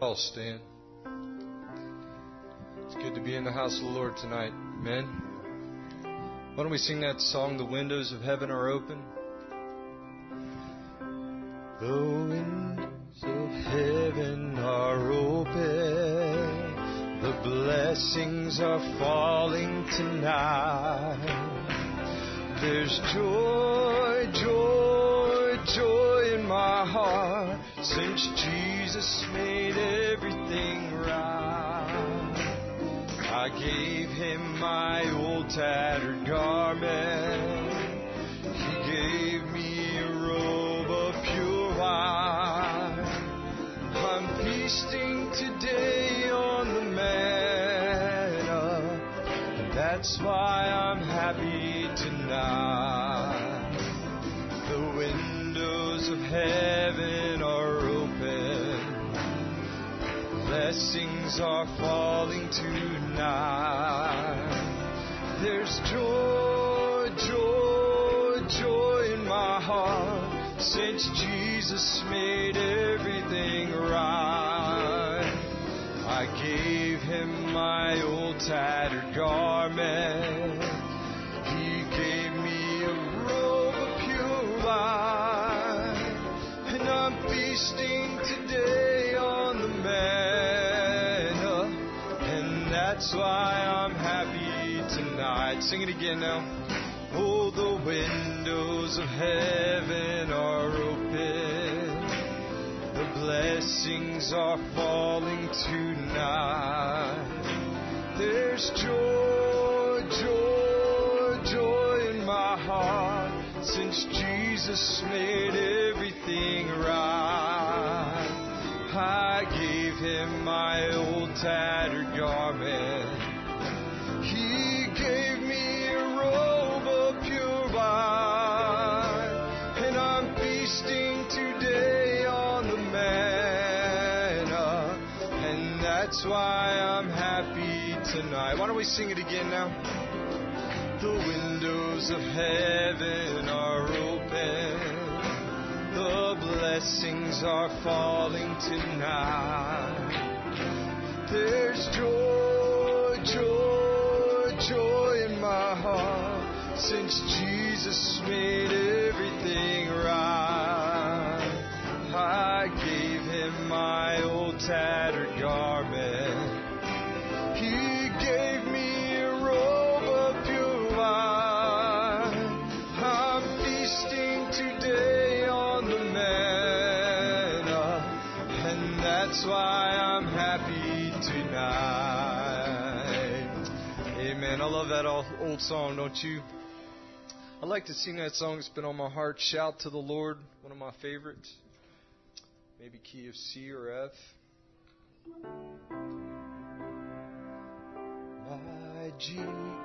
I'll stand. It's good to be in the house of the Lord tonight. Amen. Why don't we sing that song, The Windows of Heaven Are Open? The windows of heaven are open. The blessings are falling tonight. There's joy, joy, joy in my heart since Jesus made everything right. I gave him my old tattered garment. He gave me a robe of pure white. I'm feasting today on the manna, and that's why I'm happy tonight. The windows of heaven are open. Blessings are falling tonight. There's joy, joy, joy in my heart since Jesus made everything right. I gave him my old tattered garment. He gave me a robe of pure white. And I'm feasting today on the manna, and that's why I'm happy tonight. Sing it again now. Oh, the windows of heaven are open. The blessings are falling tonight. There's joy, joy, joy in my heart since Jesus made everything right. I gave him my old tattered garment. He gave me a robe of pure white. And I'm feasting today on the manna, and that's why I'm happy tonight. Why don't we sing it again now? The windows of heaven are open. The blessings are falling tonight. There's joy, joy, joy in my heart since Jesus made everything right. I gave him my old tattered garment. He gave me a robe of pure white. I'm feasting today on the manna, and that's why I'm happy tonight. Amen. I love that old song, don't you? I like to sing that song. It's been on my heart. Shout to the Lord, one of my favorites. Maybe key of C or F. My Jesus,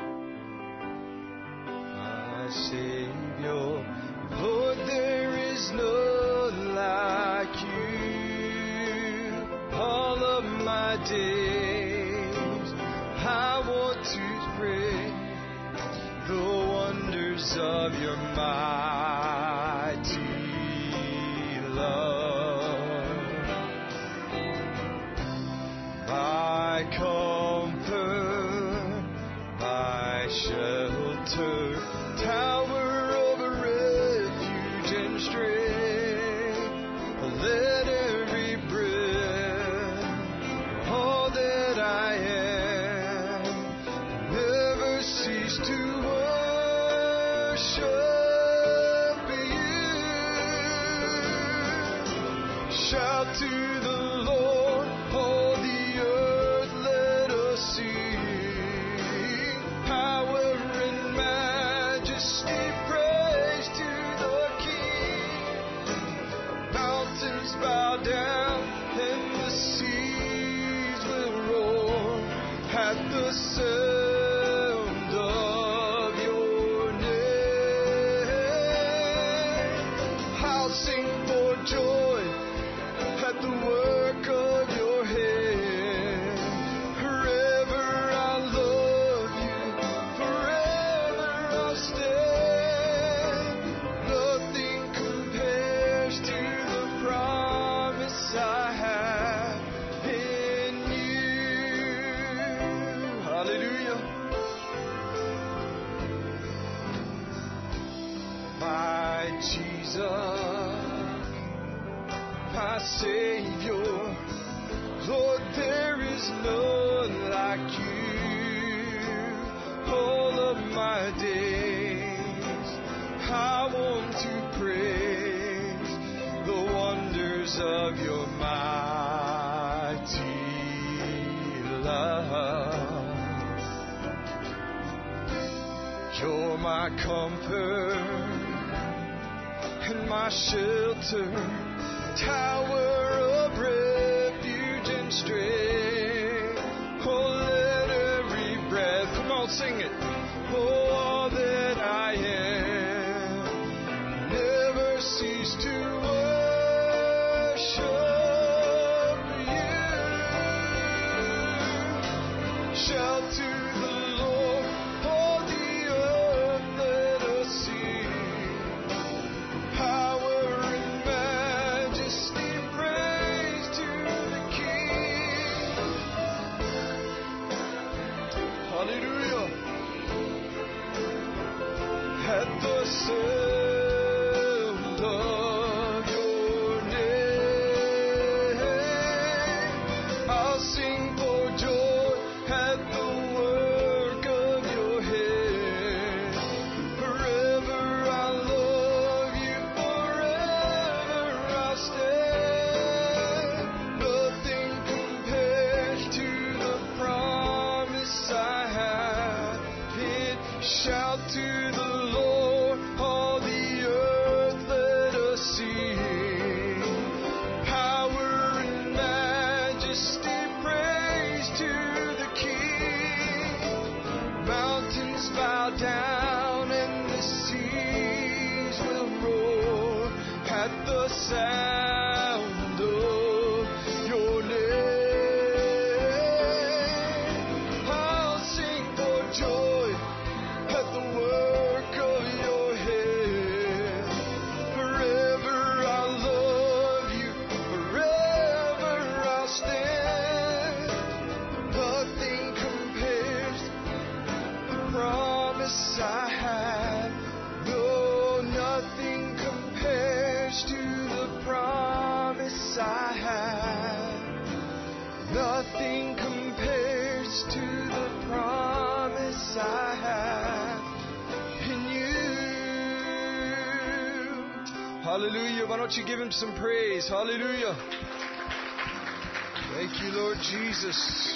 my Savior, Lord, there is none like you. All of my days, I want to praise the wonders of your mighty love. My comfort, my shelter, tower of refuge and strength. Let every breath, all that I am, never cease to worship you. Shout to the Lord, all the earth, let us sing. Power and majesty, praise to the King. Mountains bow down and the seas will roar at the sound of your name. I'll sing for joy at the work of your hand. Forever I'll love you, forever I'll stand. Nothing compares to the promise I have my Savior. Lord, there is none like you. All of my days I want to praise the wonders of your mighty love. You're my comfort and my shelter, tower of refuge and strength. Oh, let every breath, come on, sing it. Oh, all that I am, never cease to worship you. Shout to the Lord, all the earth, let us sing. Power and majesty, praise to the King. Hallelujah. At the sound of your name, I'll sing for joy at the work of your hand. Forever I'll love you, forever I'll stand. Nothing compares to the promise I have. Shout to the Lord, all the earth, let us sing. Power and majesty, praise to the King. Mountains bow down and the seas will roar at the sound of your name. I'll sing for joy at the work of your hand. Forever I'll love you, forever I'll stand. Nothing compares to the promise I have. No, nothing compares to the promise I have. Nothing compares to the promise I have in you. Hallelujah. Why don't you give him some praise? Hallelujah. Thank you, Lord Jesus.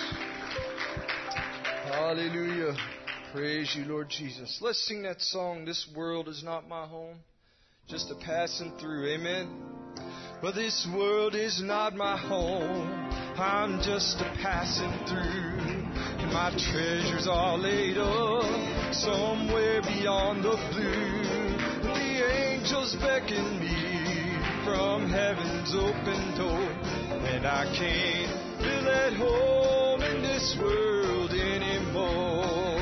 Hallelujah. Praise you, Lord Jesus. Let's sing that song, This World Is Not My Home. Just a passing through. Amen. But this world is not my home. I'm just a passing through. And my treasures are laid up somewhere beyond the blue. The angels beckon me from heaven's open door. And I can't feel at home in this world anymore.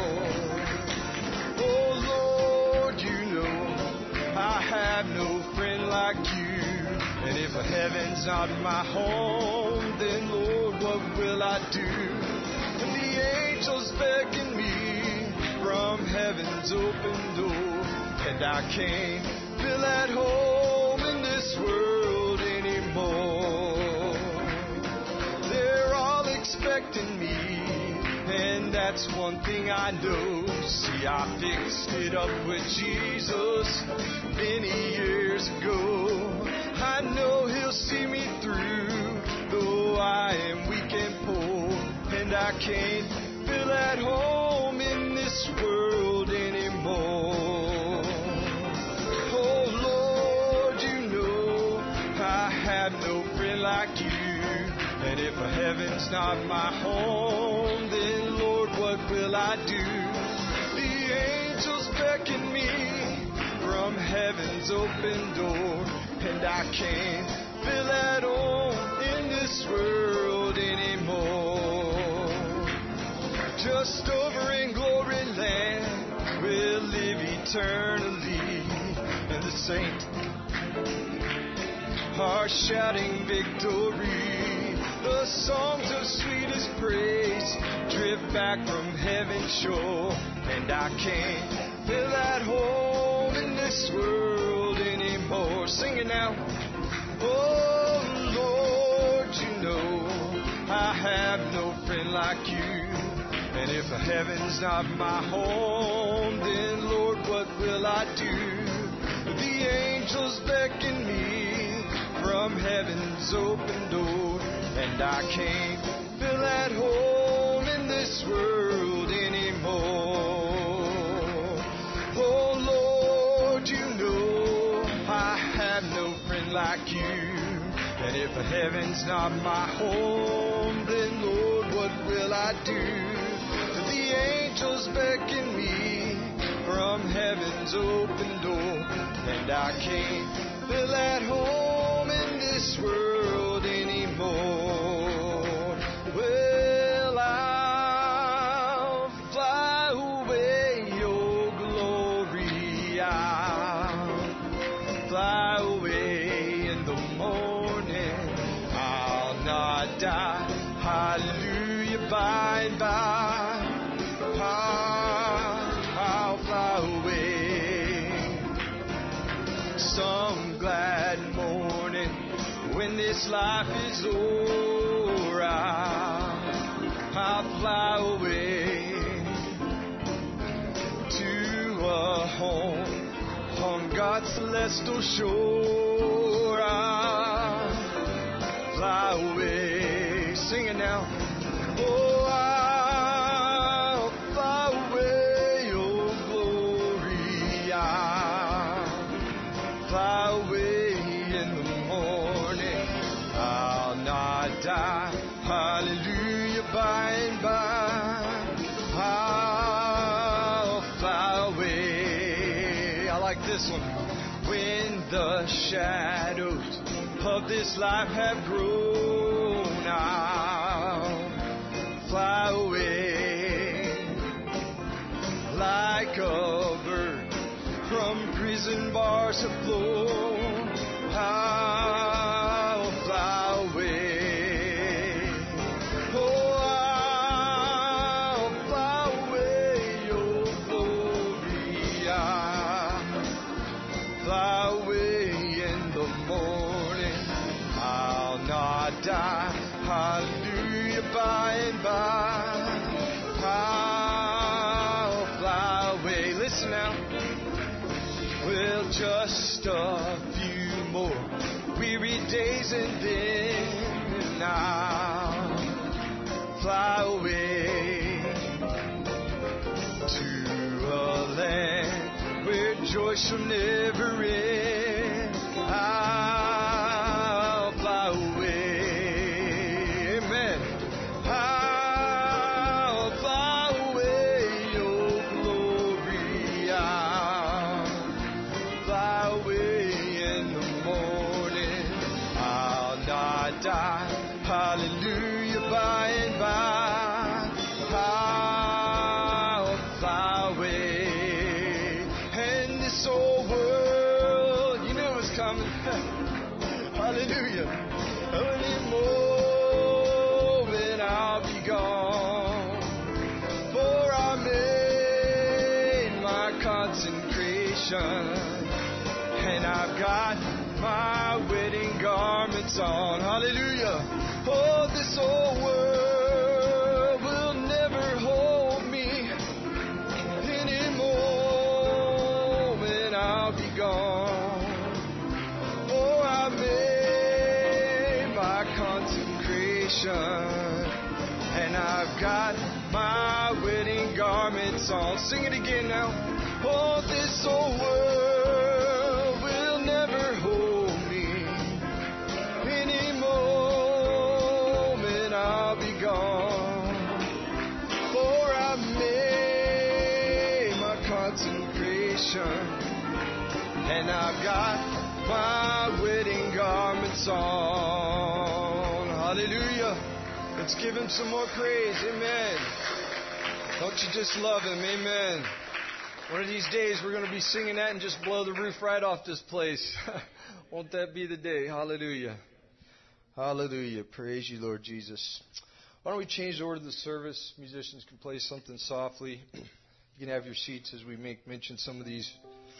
Oh Lord, you know I have no friend like you. And if heaven's not my home, then Lord, what will I do? And the angels beckon me from heaven's open door. And I can't feel at home in this world anymore. They're all expecting me, and that's one thing I know. See, I fixed it up with Jesus many years ago. I know he'll see me through, though I am weak and poor. And I can't feel at home in this world anymore. Oh Lord, you know I have no friend like you. And if heaven's not my home, then Lord, what will I do? The angels beckon me from heaven's open door. And I can't feel at home in this world anymore. Just over in glory land, we'll live eternally. And the saints are shouting victory. The songs of sweetest praise drift back from heaven's shore. And I can't feel at home in this world anymore. Sing it now. Oh friend like you. And if heaven's not my home, then Lord, what will I do? The angels beckon me from heaven's open door, and I can't feel at home in this world anymore. Oh Lord, you know I have no friend like you. And if heaven's not my home, then Lord, what will I do? The angels beckon me from heaven's open door, and I can't feel at home in this world anymore. Well, I'll fly away, oh glory, I'll fly away in the morning. I'll not die, hallelujah, by and by. I'll fly away some glad morning when this life is o'er. I'll fly away to a home on God's celestial shore. I'll fly away, sing it now. Oh, hallelujah, by and by, I'll fly away. I like this one. When the shadows of this life have grown, I'll fly away like a bird from prison bars have flown. I'll fly away. Die, hallelujah, by and by, I'll fly away. Listen now. Well, just a few more weary days and then I'll fly away to a land where joy shall never end. I'll fly away. Hallelujah, by and by, I'll fly away. And this old world, you knew it was coming. Hallelujah. Any moment I'll be gone, for I made my consecration, and I've got my wedding garments on. Hallelujah. Oh, this old world will never hold me anymore when I'll be gone. For I made my consecration, and I've got my wedding garments on. Sing it again now. Oh, this old world will never hold me anymore. I'll be gone, for I made my consecration, and I've got my wedding garments on. Hallelujah. Let's give him some more praise. Amen. Don't you just love him? Amen. One of these days we're going to be singing that and just blow the roof right off this place. Won't that be the day? Hallelujah. Hallelujah. Praise you, Lord Jesus. Why don't we change the order of the service? Musicians can play something softly. You can have your seats as we mention some of these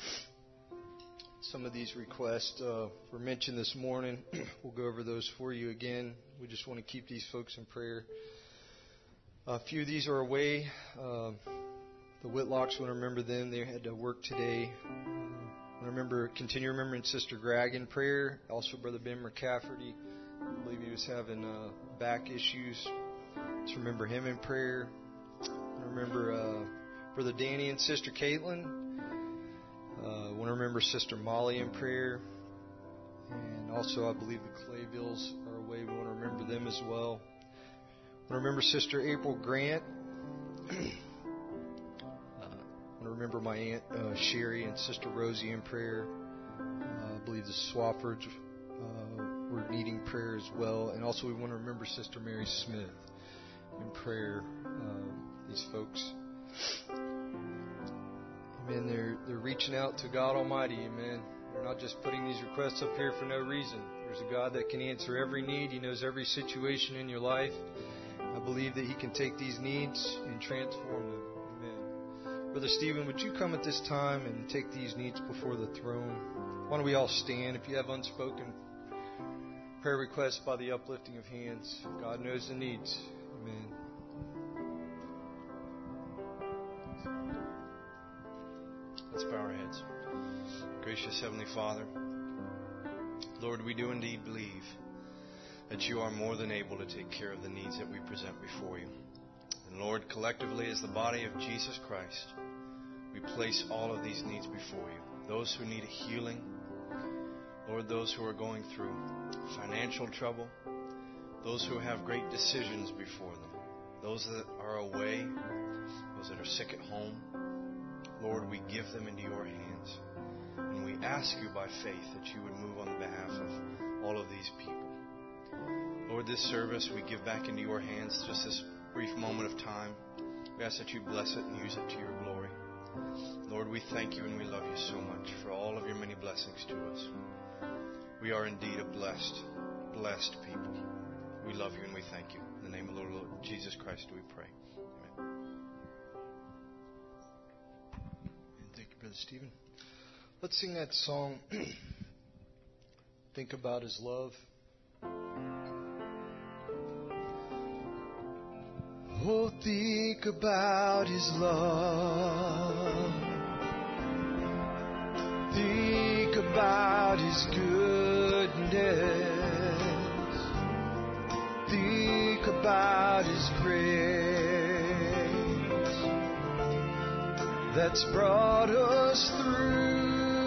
requests were mentioned this morning. We'll go over those for you again. We just want to keep these folks in prayer. A few of these are away. The Whitlocks, want to remember them. They had to work today. Continue remembering Sister Greg in prayer. Also, Brother Ben McCafferty. I believe he was having back issues. Let's remember him in prayer. I remember Brother Danny and Sister Caitlin. I want to remember Sister Molly in prayer. And also, I believe the Clayvilles are away. We want to remember them as well. I want to remember Sister April Grant. I want to remember my Aunt Sherry and Sister Rosie in prayer. I believe the Swaffords were needing prayer as well. And also, we want to remember Sister Mary Smith in prayer. These folks. Amen. They're reaching out to God Almighty. Amen. They're not just putting these requests up here for no reason. There's a God that can answer every need. He knows every situation in your life. I believe that He can take these needs and transform them. Amen. Brother Stephen, would you come at this time and take these needs before the throne? Why don't we all stand? If you have unspoken prayer requests by the uplifting of hands, God knows the needs. Amen. Let's bow our heads. Gracious Heavenly Father, Lord, we do indeed believe that You are more than able to take care of the needs that we present before You. And Lord, collectively as the body of Jesus Christ, we place all of these needs before You. Those who need a healing, Lord, those who are going through financial trouble, those who have great decisions before them, those that are away, those that are sick at home, Lord, we give them into Your hands. And we ask You by faith that You would move on the behalf of all of these people. Lord, this service we give back into Your hands, just this brief moment of time. We ask that You bless it and use it to Your glory. Lord, we thank You and we love You so much for all of Your many blessings to us. We are indeed a blessed people. We love You and we thank You. In the name of the Lord Jesus Christ do we pray. Thank you, Brother Stephen. Let's sing that song, Think About His Love. Oh, think about His love. Think about His goodness. Think about His grace that's brought us through.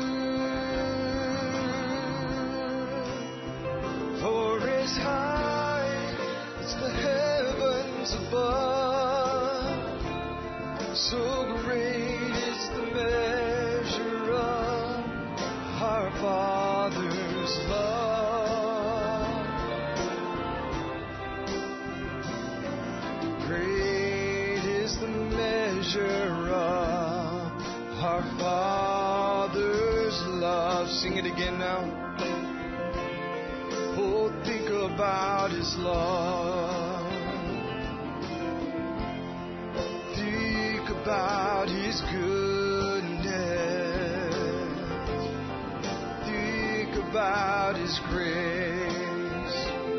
For as high as the heavens above, so great is the measure of our Father's love. Great is the measure of our Father's love. Sing it again now. Oh, think about His love. Think about His goodness. Think about His grace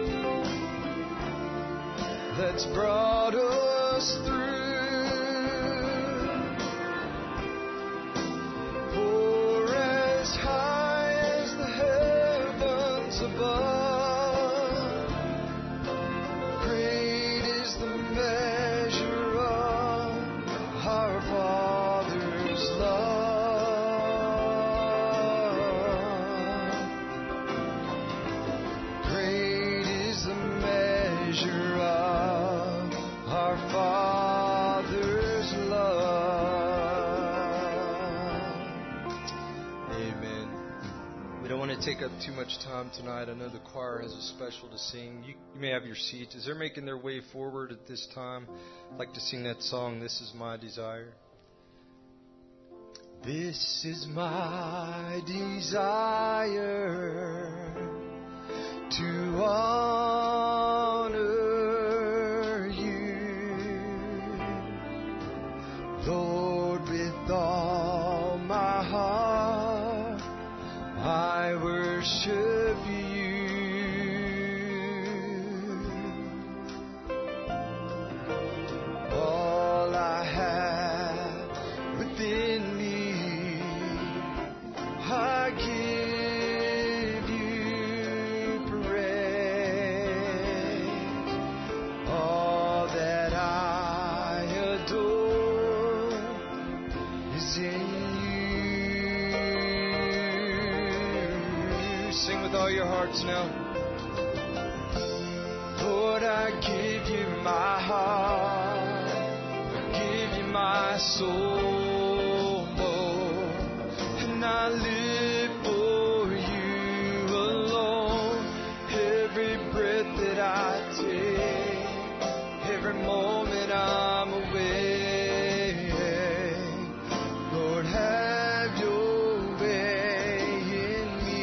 that's brought us through. For as high as the heavens above, take up too much time tonight. I know the choir has a special to sing. You may have your seats. As they're making their way forward at this time, I'd like to sing that song, This Is My Desire. This is my desire, to honor You, Lord, with all my heart. I worship You. with all your hearts now. Lord, I give you my heart. I give you my soul, Lord. And I live for you alone. Every breath that I take, every moment I'm awake, Lord, have your way in me.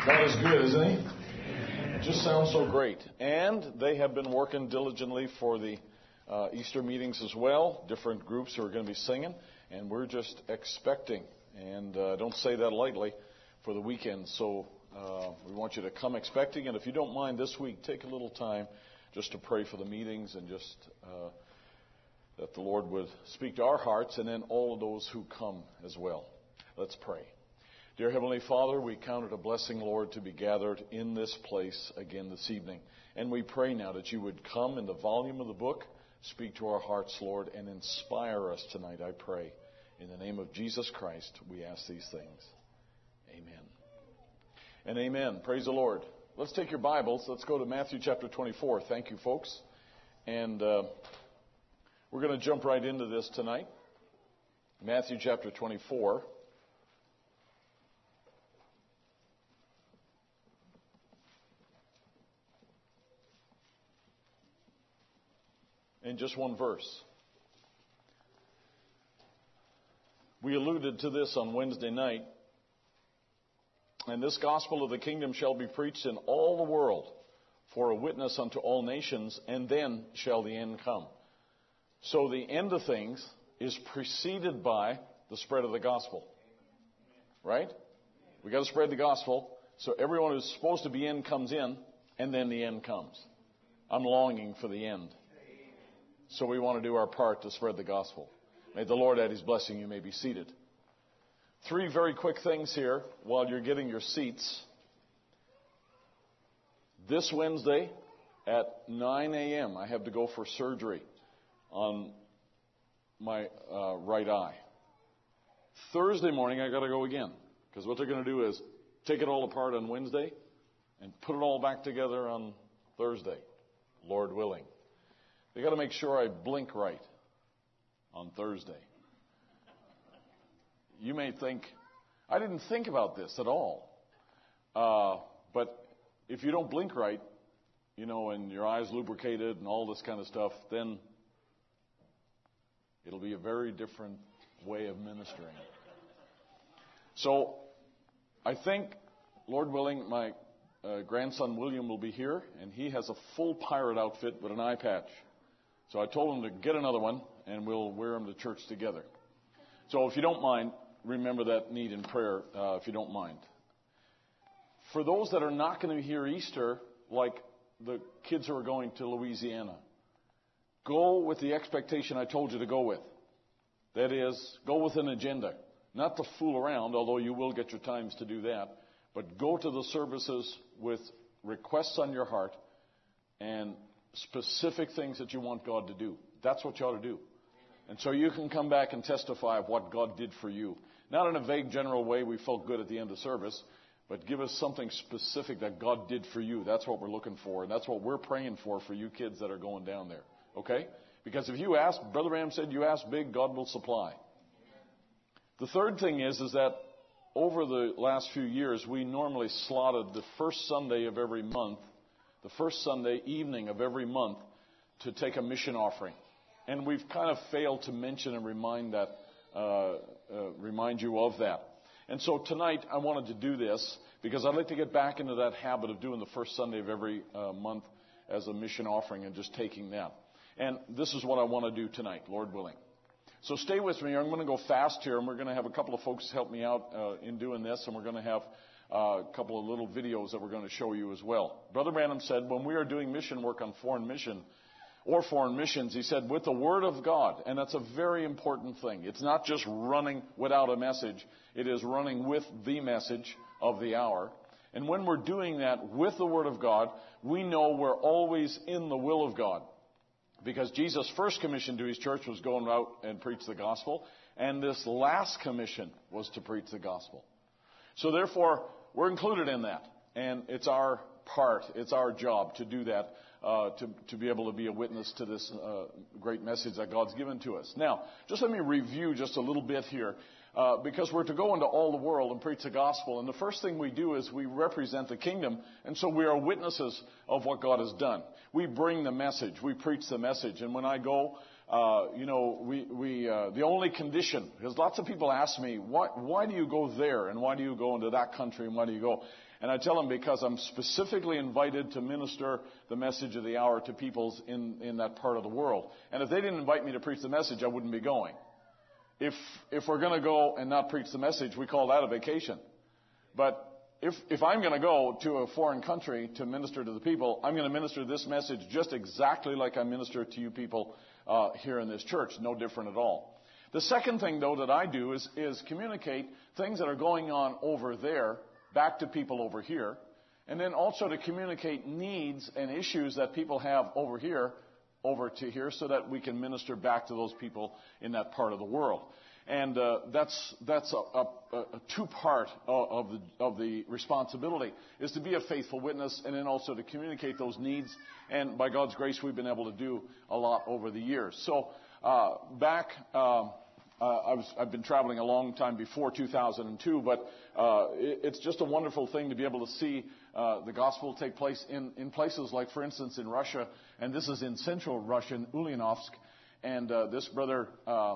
God is good, isn't He? It just sounds so great. And they have been working diligently for the Easter meetings as well. Different groups who are going to be singing. And we're just expecting, and don't say that lightly, for the weekend. So we want you to come expecting. And if you don't mind this week, take a little time just to pray for the meetings and just that the Lord would speak to our hearts and then all of those who come as well. Let's pray. Dear Heavenly Father, we count it a blessing, Lord, to be gathered in this place again this evening. And we pray now that you would come in the volume of the book, speak to our hearts, Lord, and inspire us tonight, I pray. In the name of Jesus Christ, we ask these things. Amen. And amen. Praise the Lord. Let's take your Bibles. Let's go to Matthew chapter 24. Thank you, folks. And we're going to jump right into this tonight. Matthew chapter 24. In just one verse. We alluded to this on Wednesday night. And this gospel of the kingdom shall be preached in all the world for a witness unto all nations, and then shall the end come. So the end of things is preceded by the spread of the gospel. Right? We got to spread the gospel. So everyone who's supposed to be in comes in, and then the end comes. I'm longing for the end. So we want to do our part to spread the gospel. May the Lord add His blessing. You may be seated. 3 very quick things here while you're getting your seats. This Wednesday at 9 a.m. I have to go for surgery on my right eye. Thursday morning I got to go again, because what they're going to do is take it all apart on Wednesday and put it all back together on Thursday, Lord willing. They got to make sure I blink right on Thursday. You may think, I didn't think about this at all. But if you don't blink right, you know, and your eyes lubricated and all this kind of stuff, then it'll be a very different way of ministering. So I think, Lord willing, my grandson William will be here, and he has a full pirate outfit with an eye patch. So I told him to get another one, and we'll wear them to church together. So if you don't mind, remember that need in prayer, if you don't mind. For those that are not going to be here Easter, like the kids who are going to Louisiana, go with the expectation I told you to go with. That is, go with an agenda. Not to fool around, although you will get your times to do that, but go to the services with requests on your heart and specific things that you want God to do. That's what you ought to do. And so you can come back and testify of what God did for you. Not in a vague general way, we felt good at the end of service, but give us something specific that God did for you. That's what we're looking for, and that's what we're praying for you kids that are going down there. Okay? Because if you ask, Brother Ram said, you ask big, God will supply. The third thing is that over the last few years, we normally slotted the first Sunday of every month, the first Sunday evening of every month, to take a mission offering. And we've kind of failed to mention and remind you of that. And so tonight I wanted to do this because I'd like to get back into that habit of doing the first Sunday of every month as a mission offering and just taking that. And this is what I want to do tonight, Lord willing. So stay with me. I'm going to go fast here, and we're going to have a couple of folks help me out in doing this, and we're going to have a couple of little videos that we're going to show you as well. Brother Branham said when we are doing mission work on foreign missions, he said, with the Word of God, and that's a very important thing. It's not just running without a message. It is running with the message of the hour. And when we're doing that with the Word of God, we know we're always in the will of God. Because Jesus' first commission to His church was going out and preach the gospel. And this last commission was to preach the gospel. So therefore, we're included in that. And it's our part, it's our job to do that. To be able to be a witness to this great message that God's given to us. Now, just let me review just a little bit here, because we're to go into all the world and preach the gospel. And the first thing we do is we represent the kingdom, and so we are witnesses of what God has done. We bring the message. We preach the message. And when I go the only condition, because lots of people ask me, why do you go there, and why do you go into that country, and why do you go? And I tell them, because I'm specifically invited to minister the message of the hour to peoples in that part of the world. And if they didn't invite me to preach the message, I wouldn't be going. If we're going to go and not preach the message, we call that a vacation. But if I'm going to go to a foreign country to minister to the people, I'm going to minister this message just exactly like I minister to you people here in this church. No different at all. The second thing, though, that I do is communicate things that are going on over there back to people over here, and then also to communicate needs and issues that people have over here over to here, so that we can minister back to those people in that part of the world. And that's a two-part of the responsibility, is to be a faithful witness and then also to communicate those needs. And by God's grace, we've been able to do a lot over the years. So I've been traveling a long time before 2002, but it's just a wonderful thing to be able to see the gospel take place in places like, for instance, in Russia, and this is in central Russia, in Ulyanovsk, and this brother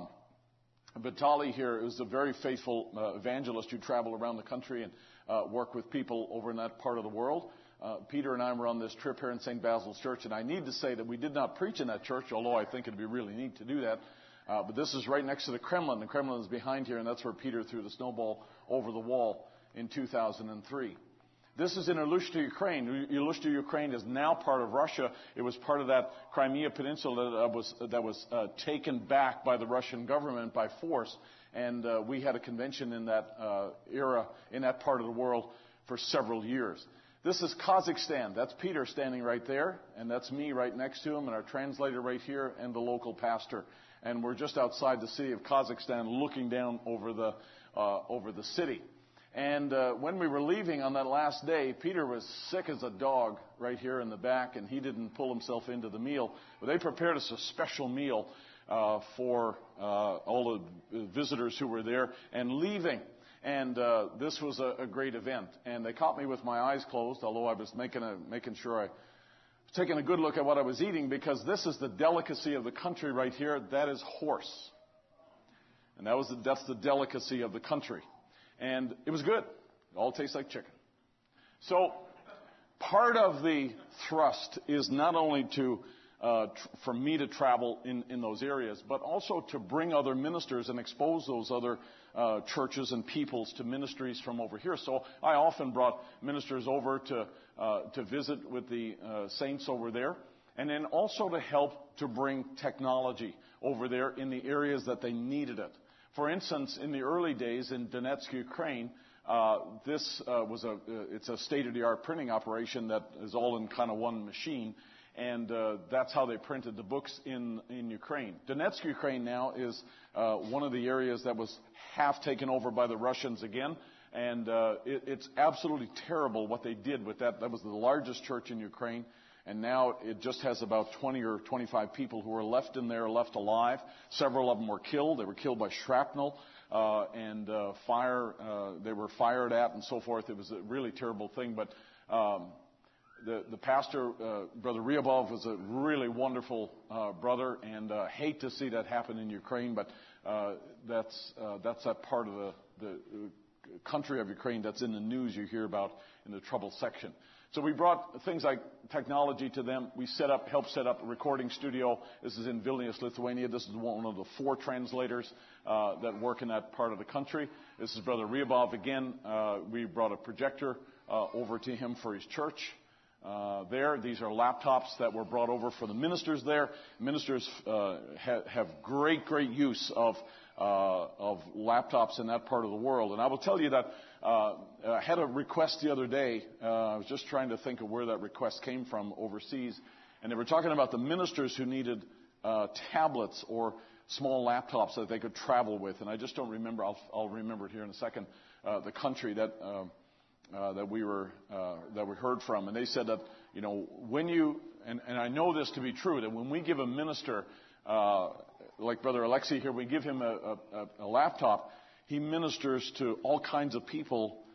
Vitaly here is a very faithful evangelist who travel around the country and work with people over in that part of the world. Peter and I were on this trip here in St. Basil's Church, and I need to say that we did not preach in that church, although I think it'd be really neat to do that. But this is right next to the Kremlin. The Kremlin is behind here, and that's where Peter threw the snowball over the wall in 2003. This is in Ilyusha, Ukraine. Ilyusha, Ukraine is now part of Russia. It was part of that Crimea Peninsula that was taken back by the Russian government by force. And we had a convention in that era, in that part of the world, for several years. This is Kazakhstan. That's Peter standing right there, and that's me right next to him, and our translator right here, and the local pastor. And we're just outside the city of Kazakhstan, looking down over the city. And when we were leaving on that last day, Peter was sick as a dog right here in the back, and he didn't pull himself into the meal. But they prepared us a special meal for all the visitors who were there and leaving. And this was a great event. And they caught me with my eyes closed, although I was making sure I was taking a good look at what I was eating, because this is the delicacy of the country right here. That is horse. And that's the delicacy of the country. And it was good. It all tastes like chicken. So part of the thrust is not only for me to travel in those areas, but also to bring other ministers and expose those other churches and peoples to ministries from over here. So I often brought ministers over to visit with the saints over there, and then also to help to bring technology over there in the areas that they needed it. For instance, in the early days in Donetsk, Ukraine, it's a state-of-the-art printing operation that is all in kind of one machine, and that's how they printed the books in Ukraine. Donetsk, Ukraine now is one of the areas that was half taken over by the Russians again, and it's absolutely terrible what they did with that. That was the largest church in Ukraine. And now it just has about 20 or 25 people who are left in there, left alive. Several of them were killed. They were killed by shrapnel and fire. They were fired at and so forth. It was a really terrible thing. But the pastor, Brother Ryabov, was a really wonderful brother, and hate to see that happen in Ukraine. But that's that part of the country of Ukraine that's in the news you hear about in the trouble section. So we brought things like technology to them. We helped set up a recording studio. This is in Vilnius, Lithuania. This is one of the 4 translators that work in that part of the country. This is Brother Ryabov again. We brought a projector over to him for his church there. These are laptops that were brought over for the ministers there. Ministers have great use of laptops in that part of the world. And I will tell you that I had a request the other day. I was just trying to think of where that request came from overseas. And they were talking about the ministers who needed tablets or small laptops that they could travel with. And I just don't remember. I'll remember it here in a second. The country that we heard from. And they said that, when you, and I know this to be true, that when we give a minister, like Brother Alexei here, we give him a laptop, he ministers to all kinds of people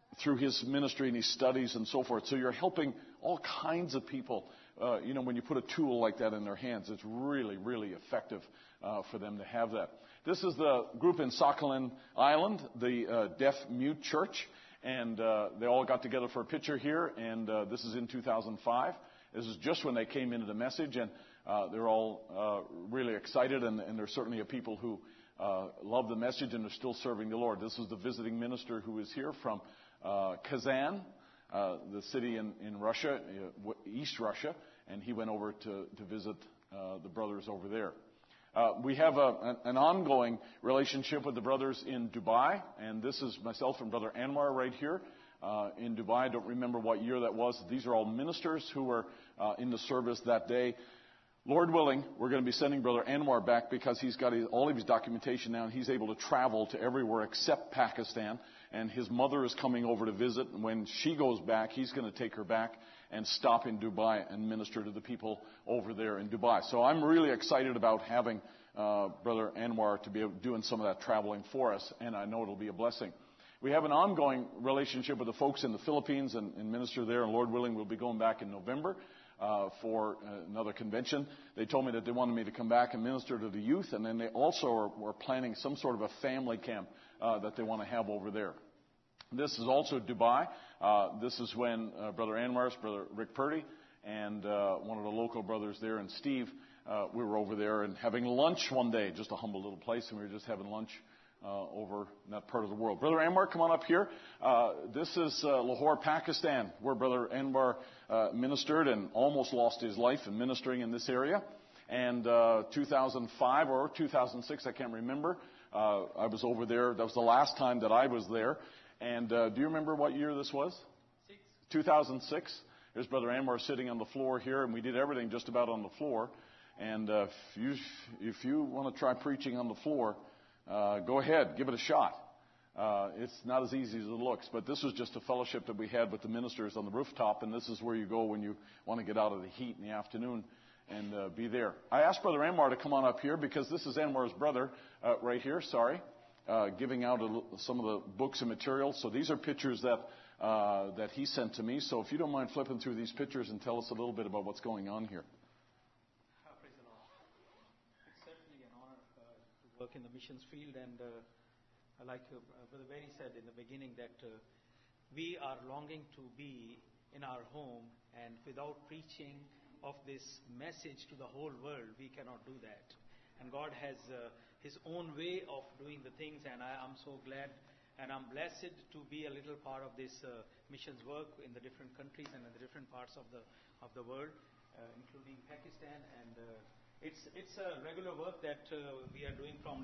through his ministry and his studies and so forth. So you're helping all kinds of people. When you put a tool like that in their hands, it's really, really effective for them to have that. This is the group in Sakhalin Island, the Deaf-Mute Church, and they all got together for a picture here, and this is in 2005. This is just when they came into the message, and they're all really excited, and there's certainly a people who love the message and are still serving the Lord. This is the visiting minister who is here from Kazan, the city in Russia, East Russia, and he went over to visit the brothers over there. We have an ongoing relationship with the brothers in Dubai, and this is myself and Brother Anwar right here in Dubai. I don't remember what year that was. These are all ministers who were in the service that day. Lord willing, we're going to be sending Brother Anwar back because he's got all of his documentation now, and he's able to travel to everywhere except Pakistan. And his mother is coming over to visit, and when she goes back, he's going to take her back and stop in Dubai and minister to the people over there in Dubai. So I'm really excited about having Brother Anwar to be doing some of that traveling for us, and I know it'll be a blessing. We have an ongoing relationship with the folks in the Philippines and minister there, and Lord willing, we'll be going back in November for another convention. They told me that they wanted me to come back and minister to the youth, and then they also were planning some sort of a family camp that they want to have over there. This is also Dubai. This is when Brother Anwar's brother Rick Purdy and one of the local brothers there, and Steve, we were over there and having lunch one day, just a humble little place, and we were just having lunch over in that part of the world. Brother Anwar, come on up here. This is Lahore, Pakistan, where Brother Anwar ministered and almost lost his life in ministering in this area. And 2005 or 2006, I can't remember, I was over there. That was the last time that I was there. And do you remember what year this was? 2006. There's Brother Anwar sitting on the floor here, and we did everything just about on the floor. And if you want to try preaching on the floor, go ahead, give it a shot. It's not as easy as it looks, but this was just a fellowship that we had with the ministers on the rooftop, and this is where you go when you want to get out of the heat in the afternoon and be there. I asked Brother Anwar to come on up here because this is Anwar's brother right here, giving out some of the books and materials. So these are pictures that he sent to me. So if you don't mind flipping through these pictures and tell us a little bit about what's going on here. Praise the Lord. It's certainly an honor to work in the missions field, and like Brother Berry said in the beginning that we are longing to be in our home, and without preaching of this message to the whole world, we cannot do that. And God has His own way of doing the things, and I'm so glad and I'm blessed to be a little part of this missions work in the different countries and in the different parts of the world, including Pakistan. And it's a regular work that we are doing from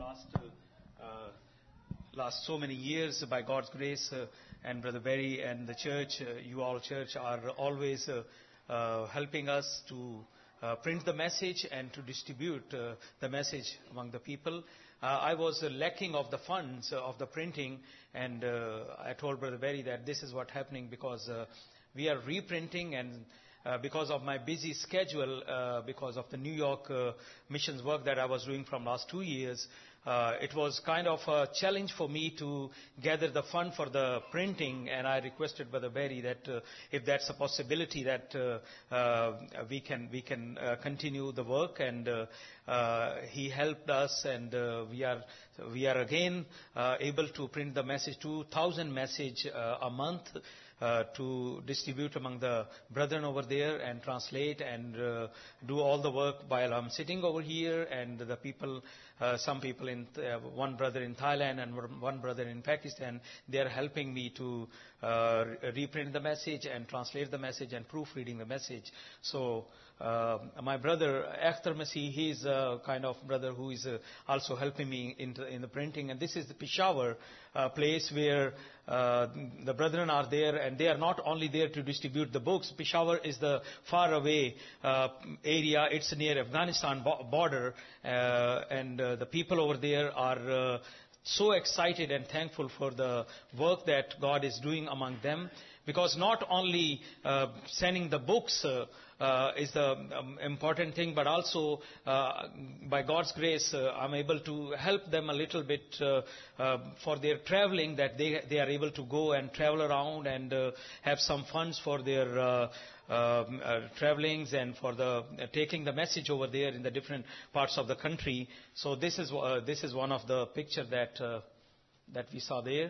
last so many years by God's grace. And Brother Berry and the church, you all church, are always helping us to print the message and to distribute the message among the people. I was lacking of the funds of the printing, and I told Brother Berry that this is what's happening because we are reprinting, and because of my busy schedule, because of the New York missions work that I was doing from last 2 years, it was kind of a challenge for me to gather the fund for the printing, and I requested Brother Berry that if that's a possibility that we can continue the work, and he helped us, and we are again able to print the message, 2,000 message a month, to distribute among the brethren over there and translate and do all the work while I'm sitting over here, and the people, some people one brother in Thailand and one brother in Pakistan, they are helping me to reprint the message and translate the message and proofreading the message. So my brother Akhtar Masih, he's a kind of brother who is also helping me in the printing. And this is the Peshawar place where the brethren are there, and they are not only there to distribute the books. Peshawar is the far away area. It's near Afghanistan border, and the people over there are so excited and thankful for the work that God is doing among them. Because not only sending the books is the important thing, but also by God's grace, I'm able to help them a little bit for their traveling, that they are able to go and travel around and have some funds for their travelings and for the taking the message over there in the different parts of the country. So this is one of the picture that we saw there,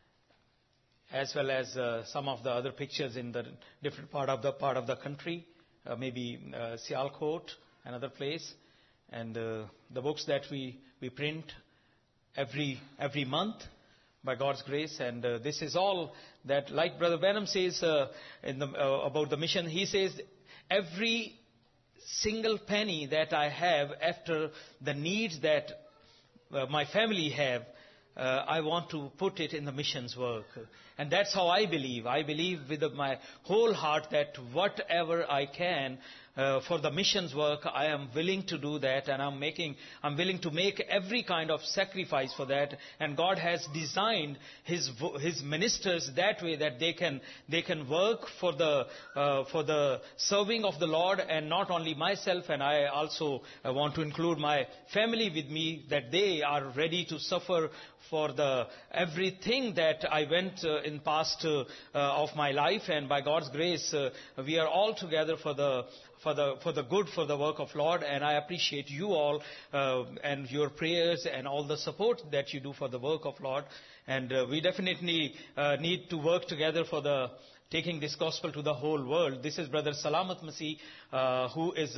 as well as some of the other pictures in the different part of the country, maybe Sialkot, another place, and the books that we print every month by God's grace. And this is all that, like Brother Branham says about the mission, he says, every single penny that I have after the needs that my family have, I want to put it in the missions work. And that's how I believe. I believe with my whole heart that whatever I can for the missions work, I am willing to do that, and I'm willing to make every kind of sacrifice for that. And God has designed His ministers that way, that they can work for the serving of the Lord, and not only myself. And I also want to include my family with me, that they are ready to suffer for everything that I went in past of my life. And by God's grace, we are all together for the good, for the work of Lord. And I appreciate you all and your prayers and all the support that you do for the work of Lord. And we definitely need to work together for taking this gospel to the whole world. This is Brother Salamat Masih, who is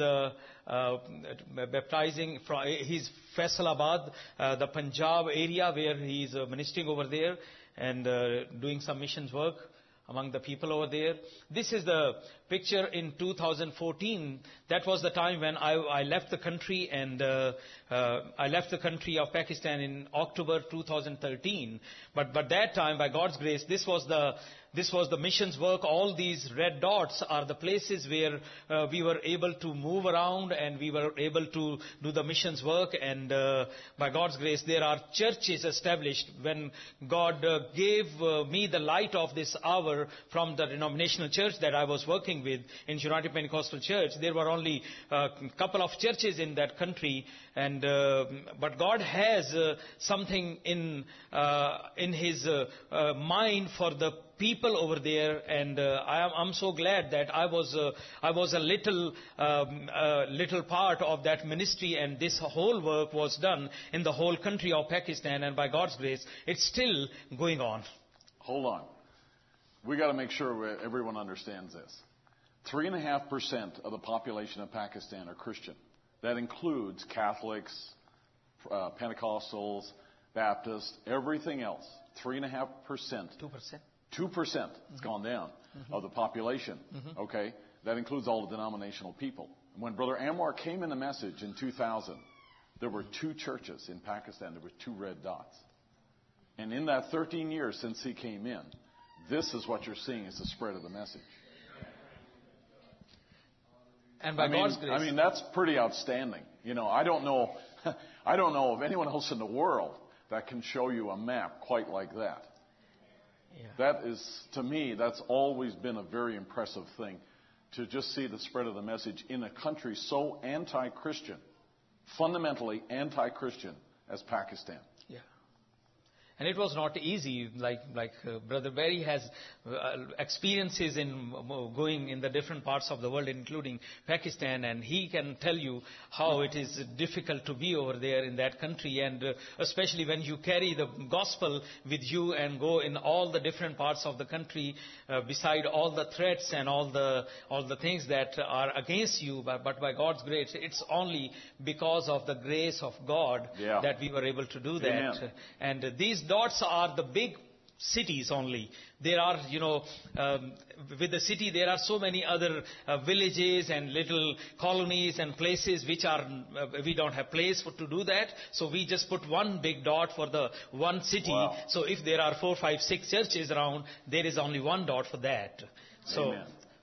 baptizing from his Faisalabad, the Punjab area, where he is ministering over there and doing some missions work among the people over there. This is the picture in 2014. That was the time when I left the country, and I left the country of Pakistan in October 2013. But that time, by God's grace, this was the missions work. All these red dots are the places where we were able to move around, and we were able to do the missions work. And by God's grace, there are churches established. When God gave me the light of this hour from the denominational church that I was working with in United Pentecostal Church, there were only a couple of churches in that country. And but God has something in His mind for the people over there, and I'm so glad that I was a little part of that ministry, and this whole work was done in the whole country of Pakistan. And by God's grace, it's still going on. Hold on. We got to make sure everyone understands this. 3.5% of the population of Pakistan are Christian. That includes Catholics, Pentecostals, Baptists, everything else. 3.5%. 2%. It's gone down of the population. Okay, that includes all the denominational people. When Brother Anwar came in the message in 2000, there were 2 churches in Pakistan. There were 2 red dots. And in that 13 years since he came in, this is what you're seeing is the spread of the message. And by God's grace, I mean, that's pretty outstanding. You know, I don't know of anyone else in the world that can show you a map quite like that. Yeah. That is, to me, that's always been a very impressive thing, to just see the spread of the message in a country so anti-Christian, fundamentally anti-Christian as Pakistan. Yeah. And it was not easy, like Brother Barry has experiences in going in the different parts of the world, including Pakistan, and he can tell you how it is difficult to be over there in that country, and especially when you carry the gospel with you and go in all the different parts of the country, beside all the threats and all the things that are against you. But by God's grace, it's only because of the grace of God that we were able to do that. Amen. And these dots are the big cities only. There are, with the city, there are so many other villages and little colonies and places which are, we don't have place to do that. So we just put one big dot for the one city. Wow. So if there are 4, 5, 6 churches around, there is only one dot for that. So Amen.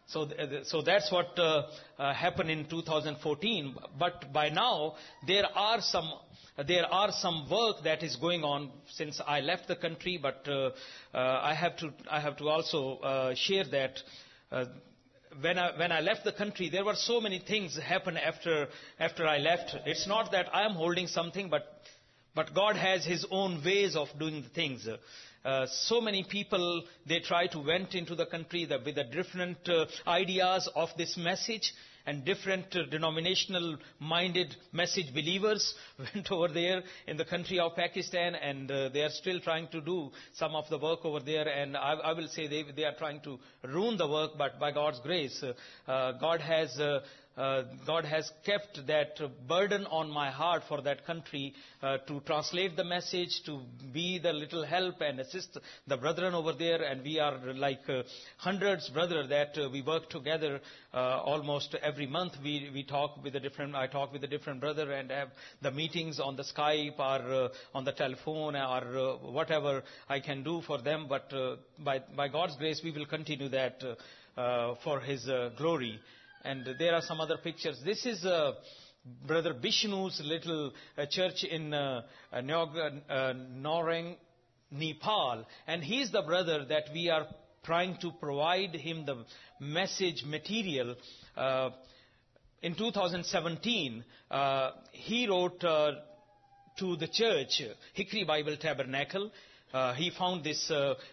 So that's what happened in 2014. But by now, there are some work that is going on since I left the country. But I have to also share that when I left the country, there were so many things happen after I left. It's not that I am holding something, but God has His own ways of doing the things. So many people, they try to went into the country with the different ideas of this message, and different denominational minded message believers went over there in the country of Pakistan, and they are still trying to do some of the work over there, and I will say they are trying to ruin the work, but by God's grace, God has kept that burden on my heart for that country to translate the message, to be the little help and assist the brethren over there. And we are like hundreds, brother, that we work together almost every month. I talk with a different brother and have the meetings on the Skype or on the telephone or whatever I can do for them. But by God's grace, we will continue that for His glory. And there are some other pictures. This is Brother Bishnu's little church in Noreng, Nepal. And he's the brother that we are trying to provide him the message material. In 2017, he wrote to the church, Hickory Bible Tabernacle. He found this.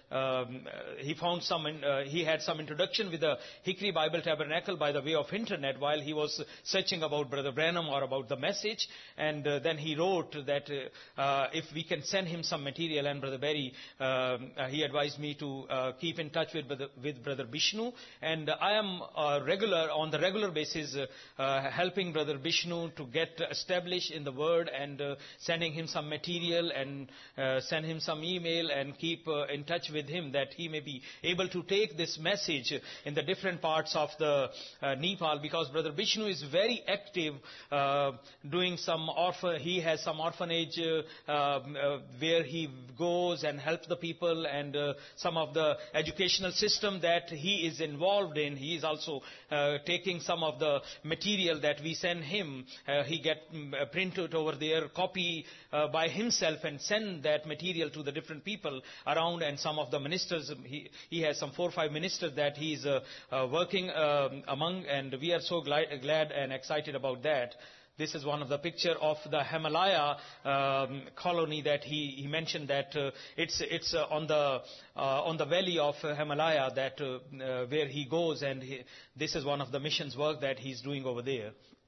He had some introduction with the Hickory Bible Tabernacle by the way of internet while he was searching about Brother Branham or about the message, and then he wrote that if we can send him some material. And Brother Barry, he advised me to keep in touch with Brother Bishnu, and I am on the regular basis helping Brother Bishnu to get established in the Word, and sending him some material and send him some email and keep in touch with him that he may be able to take this message in the different parts of the Nepal, because Brother Bishnu is very active doing some he has some orphanage where he goes and helps the people, and some of the educational system that he is involved in. He is also taking some of the material that we send him. He get printed over there, copy by himself, and send that material to the different people around. And some of the ministers, he has some 4 or 5 ministers that he is working among, and we are so glad and excited about that. This is one of the picture of the Himalaya colony that he mentioned, that it's on the valley of Himalaya that where he goes, and this is one of the missions work that he's doing over there.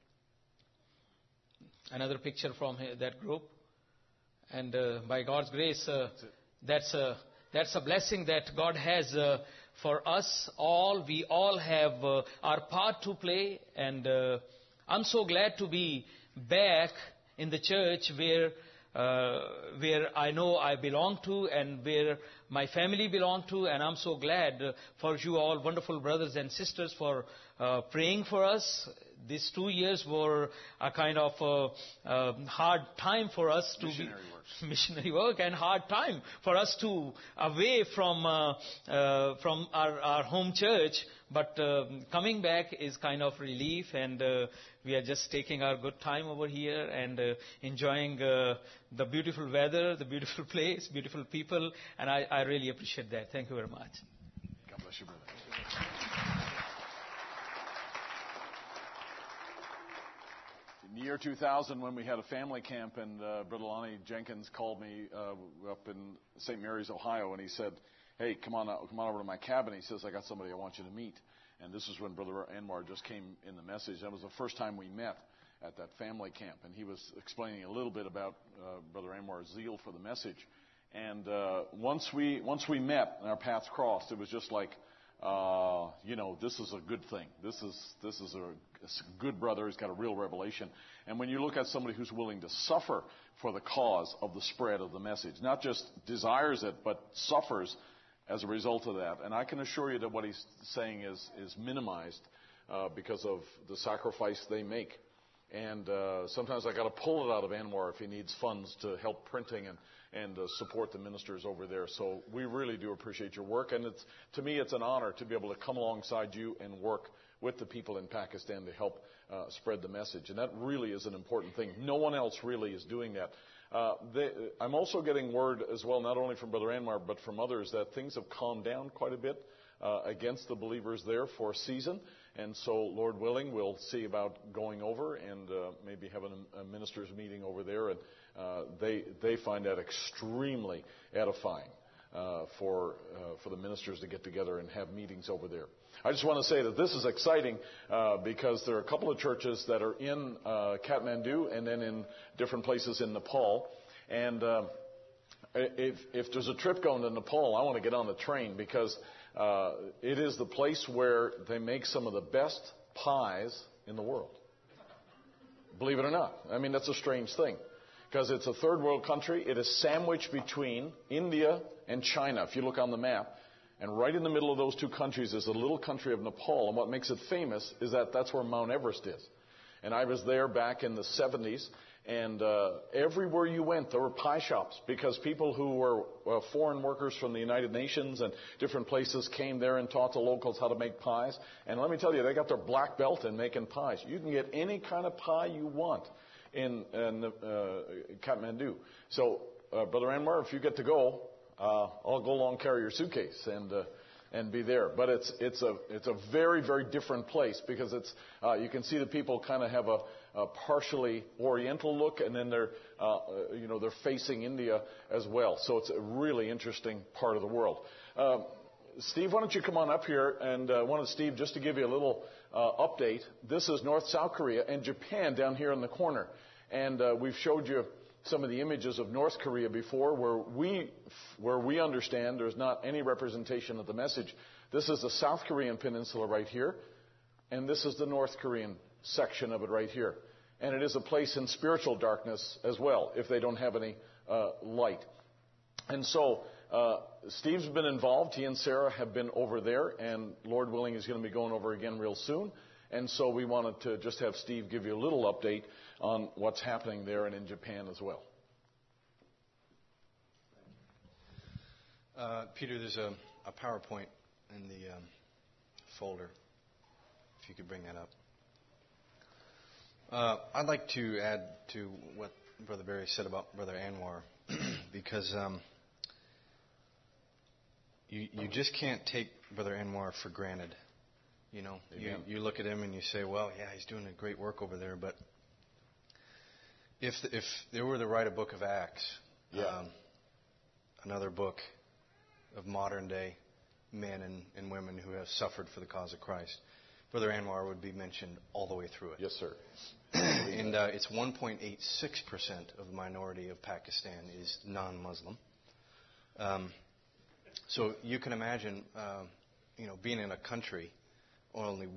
Another picture from that group, and by God's grace, that's a blessing that God has for us all. We all have our part to play, and I'm so glad to be back in the church where I know I belong to, and where my family belong to. And I'm so glad for you all, wonderful brothers and sisters, for praying for us. These 2 years were a kind of hard time for us to missionary work, and hard time for us to away from our home church. But coming back is kind of relief, and we are just taking our good time over here and enjoying the beautiful weather, the beautiful place, beautiful people, and I really appreciate that. Thank you very much. God bless you, brother. In the year 2000, when we had a family camp, and Brother Lonnie Jenkins called me up in St. Mary's, Ohio, and he said, "Hey, come on over to my cabin." He says, "I got somebody I want you to meet." And this is when Brother Anwar just came in the message. That was the first time we met at that family camp, and he was explaining a little bit about Brother Anwar's zeal for the message. And once we met and our paths crossed, it was just like, this is a good thing. This is a good brother. He's got a real revelation. And when you look at somebody who's willing to suffer for the cause of the spread of the message, not just desires it, but suffers as a result of that. And I can assure you that what he's saying is minimized because of the sacrifice they make. And sometimes I got to pull it out of Anwar if he needs funds to help printing and support the ministers over there. So we really do appreciate your work, and to me it's an honor to be able to come alongside you and work with the people in Pakistan to help spread the message. And that really is an important thing. No one else really is doing that. I'm also getting word as well, not only from Brother Anwar, but from others, that things have calmed down quite a bit against the believers there for a season. And so, Lord willing, we'll see about going over and maybe having a ministers' meeting over there. And they find that extremely edifying for the ministers to get together and have meetings over there. I just want to say that this is exciting because there are a couple of churches that are in Kathmandu and then in different places in Nepal. And if there's a trip going to Nepal, I want to get on the train because it is the place where they make some of the best pies in the world. Believe it or not. I mean, that's a strange thing because it's a third world country. It is sandwiched between India and China, if you look on the map. And right in the middle of those two countries is the little country of Nepal. And what makes it famous is that that's where Mount Everest is. And I was there back in the 70s. And everywhere you went, there were pie shops because people who were foreign workers from the United Nations and different places came there and taught the locals how to make pies. And let me tell you, they got their black belt in making pies. You can get any kind of pie you want in Kathmandu. So, Brother Anwar, if you get to go, I'll go along, carry your suitcase, and be there. But it's a very, very different place because you can see the people kind of have a partially Oriental look, and then they're facing India as well. So it's a really interesting part of the world. Steve, why don't you come on up here? And I wanted Steve just to give you a little update. This is South Korea and Japan down here in the corner, and we've showed you some of the images of North Korea before, where we understand there's not any representation of the message. This is the South Korean peninsula right here, and this is the North Korean section of it right here. And it is a place in spiritual darkness as well, if they don't have any light. And so Steve's been involved. He and Sarah have been over there, and Lord willing, he's going to be going over again real soon. And so we wanted to just have Steve give you a little update on what's happening there and in Japan as well. Peter, there's a PowerPoint in the folder, if you could bring that up. I'd like to add to what Brother Barry said about Brother Anwar, because you just can't take Brother Anwar for granted. You know, you look at him and you say, well, yeah, he's doing a great work over there. But if they were to write a book of Acts, another book of modern day men and women who have suffered for the cause of Christ, Brother Anwar would be mentioned all the way through it. Yes, sir. And it's 1.86% of the minority of Pakistan is non-Muslim. So you can imagine, being in a country only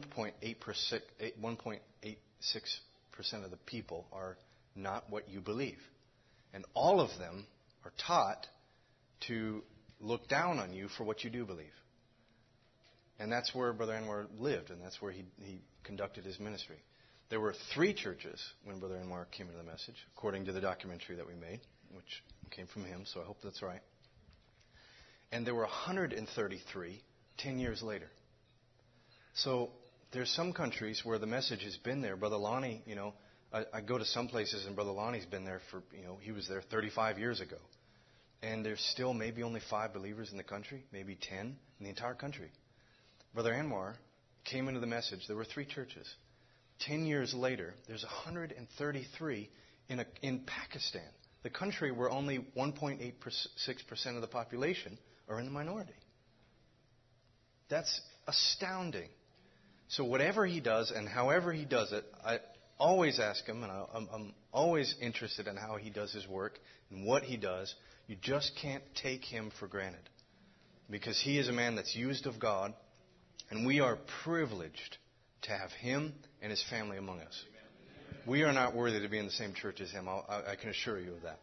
1.86% of the people are not what you believe. And all of them are taught to look down on you for what you do believe. And that's where Brother Anwar lived, and that's where he conducted his ministry. There were 3 churches when Brother Anwar came into the message, according to the documentary that we made, which came from him, so I hope that's right. And there were 133 10 years later. So there's some countries where the message has been there. Brother Lonnie, I go to some places and Brother Lonnie's been there for, he was there 35 years ago. And there's still maybe only 5 believers in the country, maybe 10 in the entire country. Brother Anwar came into the message. There were 3 churches. 10 years later, there's 133 in Pakistan, the country where only 1.86% of the population are in the minority. That's astounding. So whatever he does and however he does it, I always ask him, and I'm always interested in how he does his work and what he does. You just can't take him for granted, because he is a man that's used of God, and we are privileged to have him and his family among us. We are not worthy to be in the same church as him. I can assure you of that.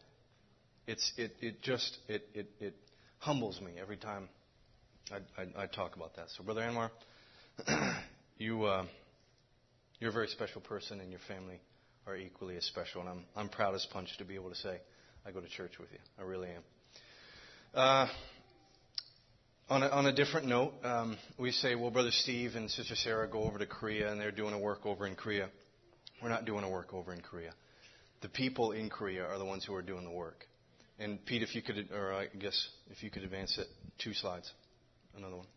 It humbles me every time I talk about that. So, Brother Anwar, you're a very special person, and your family are equally as special. And I'm proud as punch to be able to say I go to church with you. I really am. On a different note, we say, well, Brother Steve and Sister Sarah go over to Korea and they're doing a work over in Korea. We're not doing a work over in Korea. The people in Korea are the ones who are doing the work. And Pete, if you could, or I guess if you could advance it 2 slides. Another one.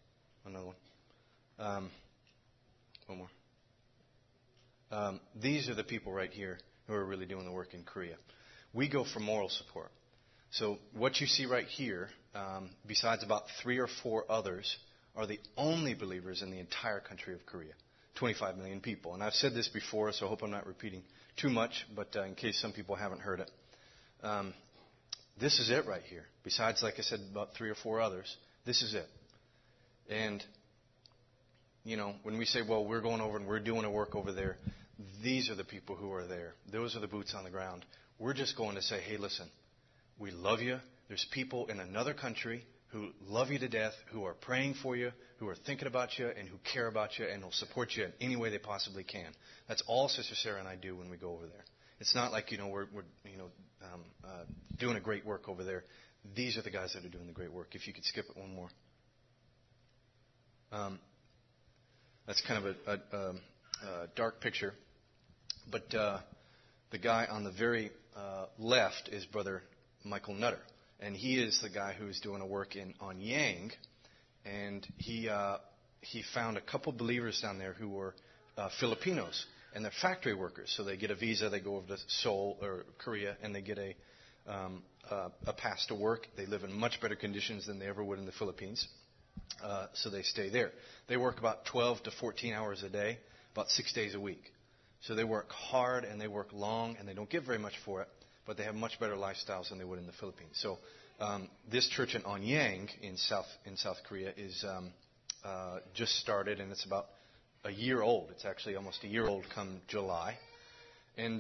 One more. These are the people right here who are really doing the work in Korea. We go for moral support. So what you see right here, besides about 3 or 4 others, are the only believers in the entire country of Korea. 25 million people. And I've said this before, so I hope I'm not repeating too much, but in case some people haven't heard it. This is it right here. Besides, like I said, about 3 or 4 others, this is it. And, you know, when we say, well, we're going over and we're doing a work over there, these are the people who are there. Those are the boots on the ground. We're just going to say, hey, listen, we love you. There's people in another country who love you to death, who are praying for you, who are thinking about you, and who care about you, and will support you in any way they possibly can. That's all Sister Sarah and I do when we go over there. It's not like, you know, we're doing a great work over there. These are the guys that are doing the great work. If you could skip it one more. That's kind of a dark picture. But the guy on the very left is Brother Michael Nutter. And he is the guy who's doing a work in Anyang. And he found a couple believers down there who were Filipinos. And they're factory workers. So they get a visa, they go over to Seoul or Korea, and they get a pass to work. They live in much better conditions than they ever would in the Philippines. So they stay there. They work about 12 to 14 hours a day, about 6 days a week. So they work hard and they work long, and they don't get very much for it, but they have much better lifestyles than they would in the Philippines. So this church in Anyang in South Korea is just started, and it's about a year old. It's actually almost a year old come July. And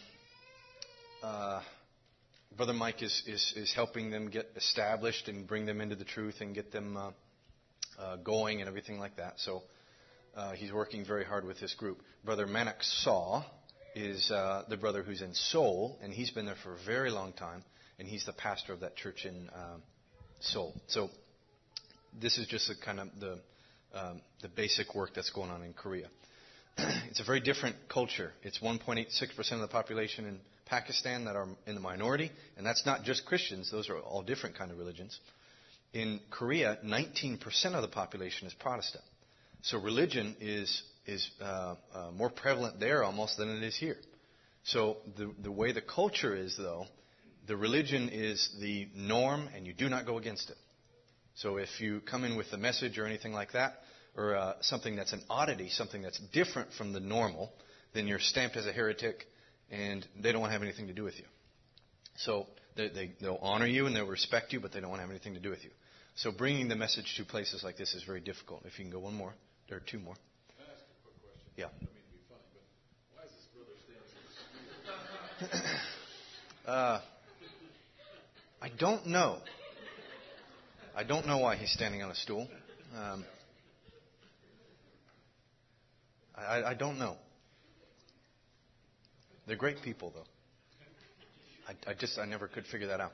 Brother Mike is helping them get established and bring them into the truth and get them going and everything like that. So he's working very hard with this group. Brother Manak Saw is the brother who's in Seoul, and he's been there for a very long time, and he's the pastor of that church in Seoul. So this is just kind of the basic work that's going on in Korea. It's a very different culture. It's 1.86% of the population in Pakistan that are in the minority, and that's not just Christians. Those are all different kind of religions. In Korea, 19% of the population is Protestant. So religion is more prevalent there almost than it is here. So the way the culture is, though, the religion is the norm, and you do not go against it. So if you come in with a message or anything like that, or something that's an oddity, something that's different from the normal, then you're stamped as a heretic, and they don't want to have anything to do with you. So they'll honor you and they'll respect you, but they don't want to have anything to do with you. So bringing the message to places like this is very difficult. If you can go one more, there are 2 more. Can I ask a quick question? Yeah. I don't mean to be funny, but why is this brother standing so still? I don't know. I don't know why he's standing on a stool. I don't know. They're great people, though. I never could figure that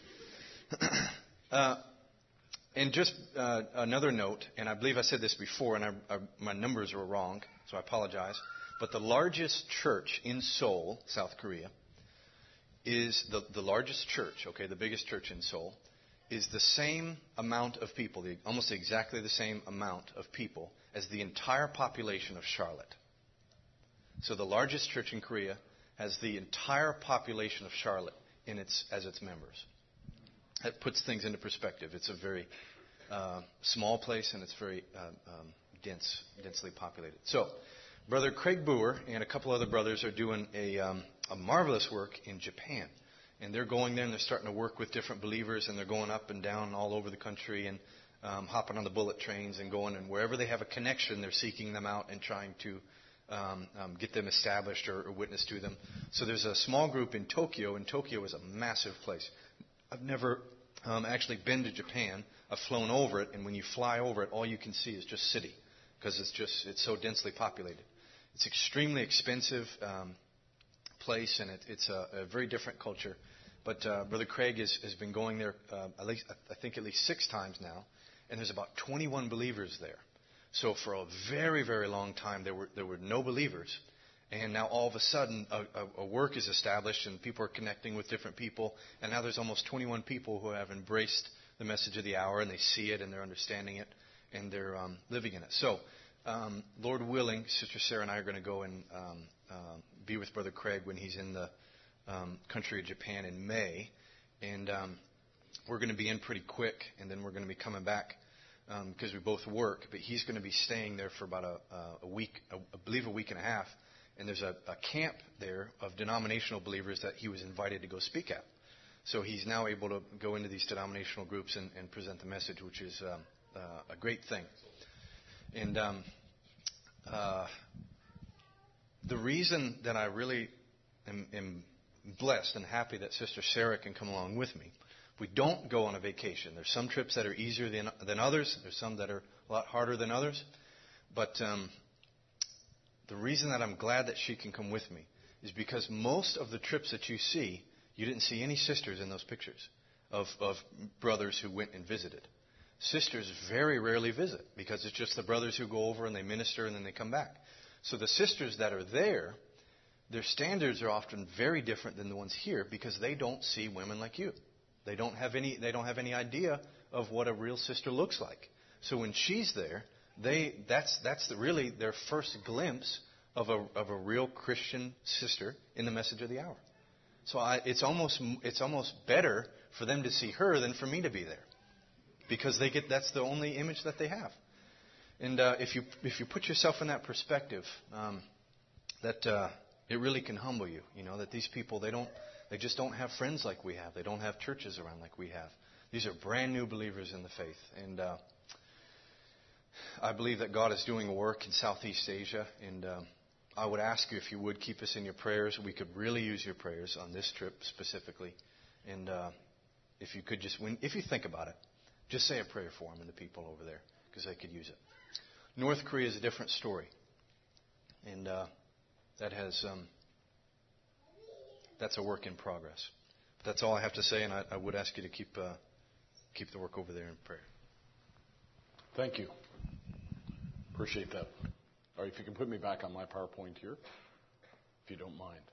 out. And just another note, and I believe I said this before, and my numbers were wrong, so I apologize. But the largest church in Seoul, South Korea, is the largest church, okay, the biggest church in Seoul, is the same amount of people, almost exactly the same amount of people as the entire population of Charlotte. So the largest church in Korea has the entire population of Charlotte as its members. That puts things into perspective. It's a very small place, and it's very densely populated. So Brother Craig Boer and a couple other brothers are doing a marvelous work in Japan. And they're going there, and they're starting to work with different believers, and they're going up and down all over the country and hopping on the bullet trains and going. And wherever they have a connection, they're seeking them out and trying to get them established or witness to them. So there's a small group in Tokyo, and Tokyo is a massive place. I've never actually been to Japan. I've flown over it, and when you fly over it, all you can see is just city because it's so densely populated. It's extremely expensive place, and it's a very different culture. But Brother Craig has been going there at least 6 times now, and there's about 21 believers there. So for a very, very long time, there were no believers. And now all of a sudden, a work is established, and people are connecting with different people. And now there's almost 21 people who have embraced the message of the hour, and they see it, and they're understanding it, and they're living in it. So, Lord willing, Sister Sarah and I are going to go and be with Brother Craig when he's in the country of Japan in May. And we're going to be in pretty quick, and then we're going to be coming back because we both work. But he's going to be staying there for about a week, I believe a week and a half. And there's a camp there of denominational believers that he was invited to go speak at. So he's now able to go into these denominational groups and present the message, which is a great thing. And the reason that I really am blessed and happy that Sister Sarah can come along with me, we don't go on a vacation. There's some trips that are easier than others. There's some that are a lot harder than others. But the reason that I'm glad that she can come with me is because most of the trips that you see, you didn't see any sisters in those pictures of brothers who went and visited. Sisters very rarely visit because it's just the brothers who go over and they minister and then they come back. So the sisters that are there, their standards are often very different than the ones here because they don't see women like you. They don't have any idea of what a real sister looks like. So when she's there, that's really their first glimpse of a real Christian sister in the message of the hour. So it's almost better for them to see her than for me to be there, because that's the only image that they have. And if you put yourself in that perspective, that it really can humble you. You know that these people they just don't have friends like we have. They don't have churches around like we have. These are brand new believers in the faith, and I believe that God is doing a work in Southeast Asia, and I would ask you if you would keep us in your prayers. We could really use your prayers on this trip specifically, and if you could if you think about it, just say a prayer for them and the people over there, because they could use it. North Korea is a different story, and that's a work in progress. But that's all I have to say, and I would ask you to keep the work over there in prayer. Thank you. Appreciate that. All right, if you can put me back on my PowerPoint here, if you don't mind.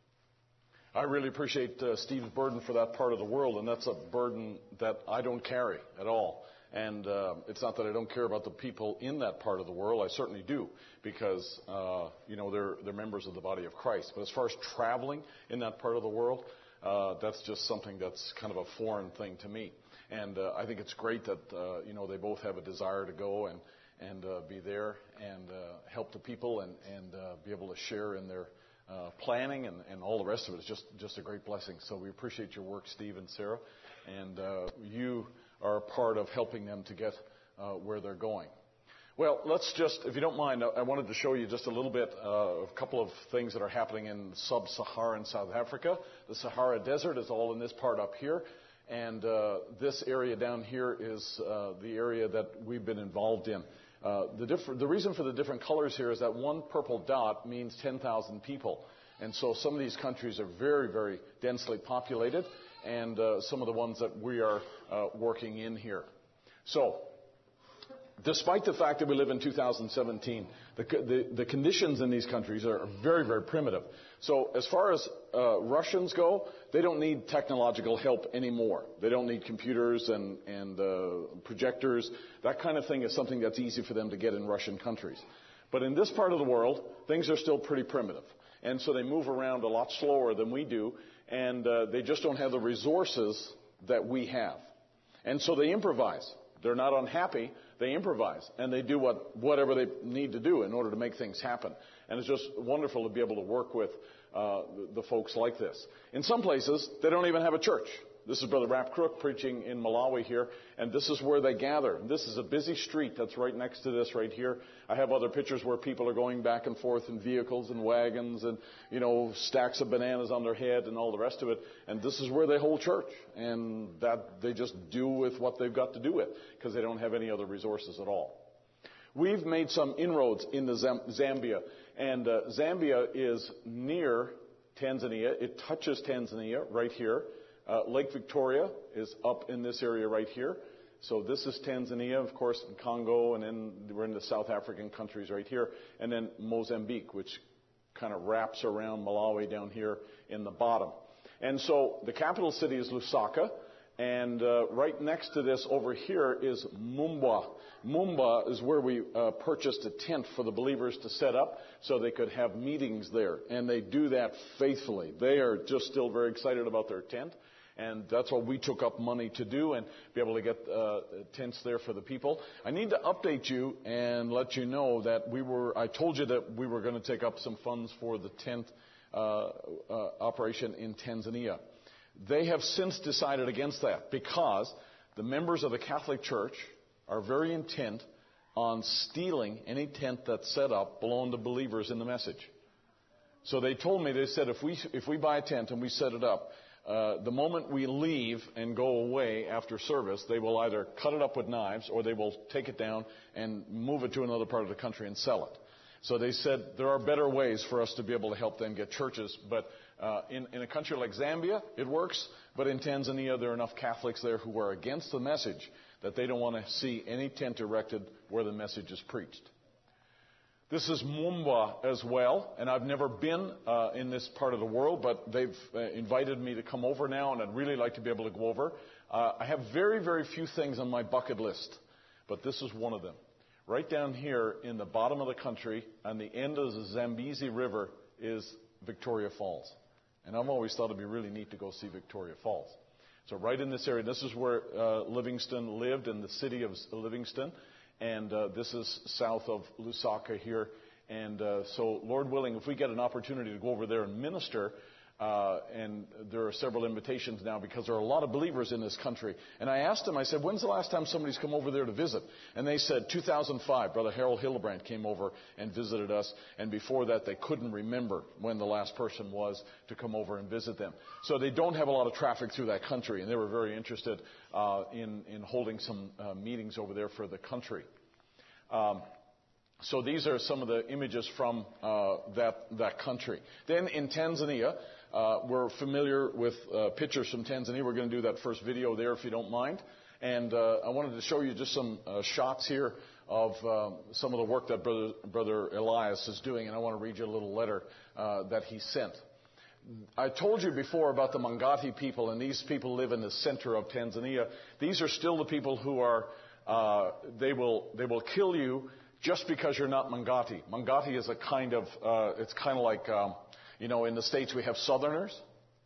I really appreciate Steve's burden for that part of the world, and that's a burden that I don't carry at all. And it's not that I don't care about the people in that part of the world. I certainly do, because they're members of the body of Christ. But as far as traveling in that part of the world, that's just something that's kind of a foreign thing to me. And I think it's great that they both have a desire to go and be there and help the people and be able to share in their planning and all the rest of it. It's just a great blessing. So we appreciate your work, Steve and Sarah, and you are a part of helping them to get where they're going. Well, let's just, if you don't mind, I wanted to show you just a little bit, a couple of things that are happening in sub-Saharan South Africa. The Sahara Desert is all in this part up here. And this area down here is the area that we've been involved in. The reason for the different colors here is that one purple dot means 10,000 people. And so some of these countries are very, very densely populated, and some of the ones that we are working in here. So, despite the fact that we live in 2017, the conditions in these countries are very, very primitive. So as far as Russians go, they don't need technological help anymore. They don't need computers and projectors. That kind of thing is something that's easy for them to get in Russian countries. But in this part of the world, things are still pretty primitive. And so they move around a lot slower than we do, and they just don't have the resources that we have. And so they improvise. They're not unhappy. They improvise, and they do whatever they need to do in order to make things happen. And it's just wonderful to be able to work with the folks like this. In some places, they don't even have a church. This is Brother Rap Crook preaching in Malawi here, and this is where they gather. This is a busy street that's right next to this right here. I have other pictures where people are going back and forth in vehicles and wagons and, stacks of bananas on their head and all the rest of it. And this is where they hold church, and that they just do with what they've got to do with, because they don't have any other resources at all. We've made some inroads into Zambia, and Zambia is near Tanzania. It touches Tanzania right here. Lake Victoria is up in this area right here. So this is Tanzania, of course, and Congo, and then we're in the South African countries right here, and then Mozambique, which kind of wraps around Malawi down here in the bottom. And so the capital city is Lusaka, and right next to this over here is Mumba. Mumba is where we purchased a tent for the believers to set up so they could have meetings there, and they do that faithfully. They are just still very excited about their tent. And that's what we took up money to do and be able to get tents there for the people. I need to update you and let you know that I told you that we were going to take up some funds for the tent operation in Tanzania. They have since decided against that because the members of the Catholic Church are very intent on stealing any tent that's set up belonging to believers in the message. So they told me, they said, if we buy a tent and we set it up, the moment we leave and go away after service, they will either cut it up with knives or they will take it down and move it to another part of the country and sell it. So they said there are better ways for us to be able to help them get churches. But in a country like Zambia, it works. But in Tanzania, there are enough Catholics there who are against the message that they don't want to see any tent erected where the message is preached. This is Mumba as well, and I've never been in this part of the world, but they've invited me to come over now, and I'd really like to be able to go over. I have very, very few things on my bucket list, but this is one of them. Right down here in the bottom of the country, on the end of the Zambezi River, is Victoria Falls. And I've always thought it'd be really neat to go see Victoria Falls. So right in this area, this is where Livingston lived, in the city of Livingston. And this is south of Lusaka here. And so, Lord willing, if we get an opportunity to go over there and minister, and there are several invitations now because there are a lot of believers in this country. And I asked them, I said, when's the last time somebody's come over there to visit? And they said, 2005. Brother Harold Hildebrandt came over and visited us. And before that, they couldn't remember when the last person was to come over and visit them. So they don't have a lot of traffic through that country. And they were very interested in holding some meetings over there for the country. So these are some of the images from that country. Then in Tanzania, we're familiar with pictures from Tanzania. We're going to do that first video there, if you don't mind. And I wanted to show you just some shots here of some of the work that Brother Elias is doing. And I want to read you a little letter that he sent. I told you before about the Mangati people, and these people live in the center of Tanzania. These are still the people who are, they will kill you just because you're not Mangati. Mangati is a kind of, it's kind of like, in the States we have Southerners.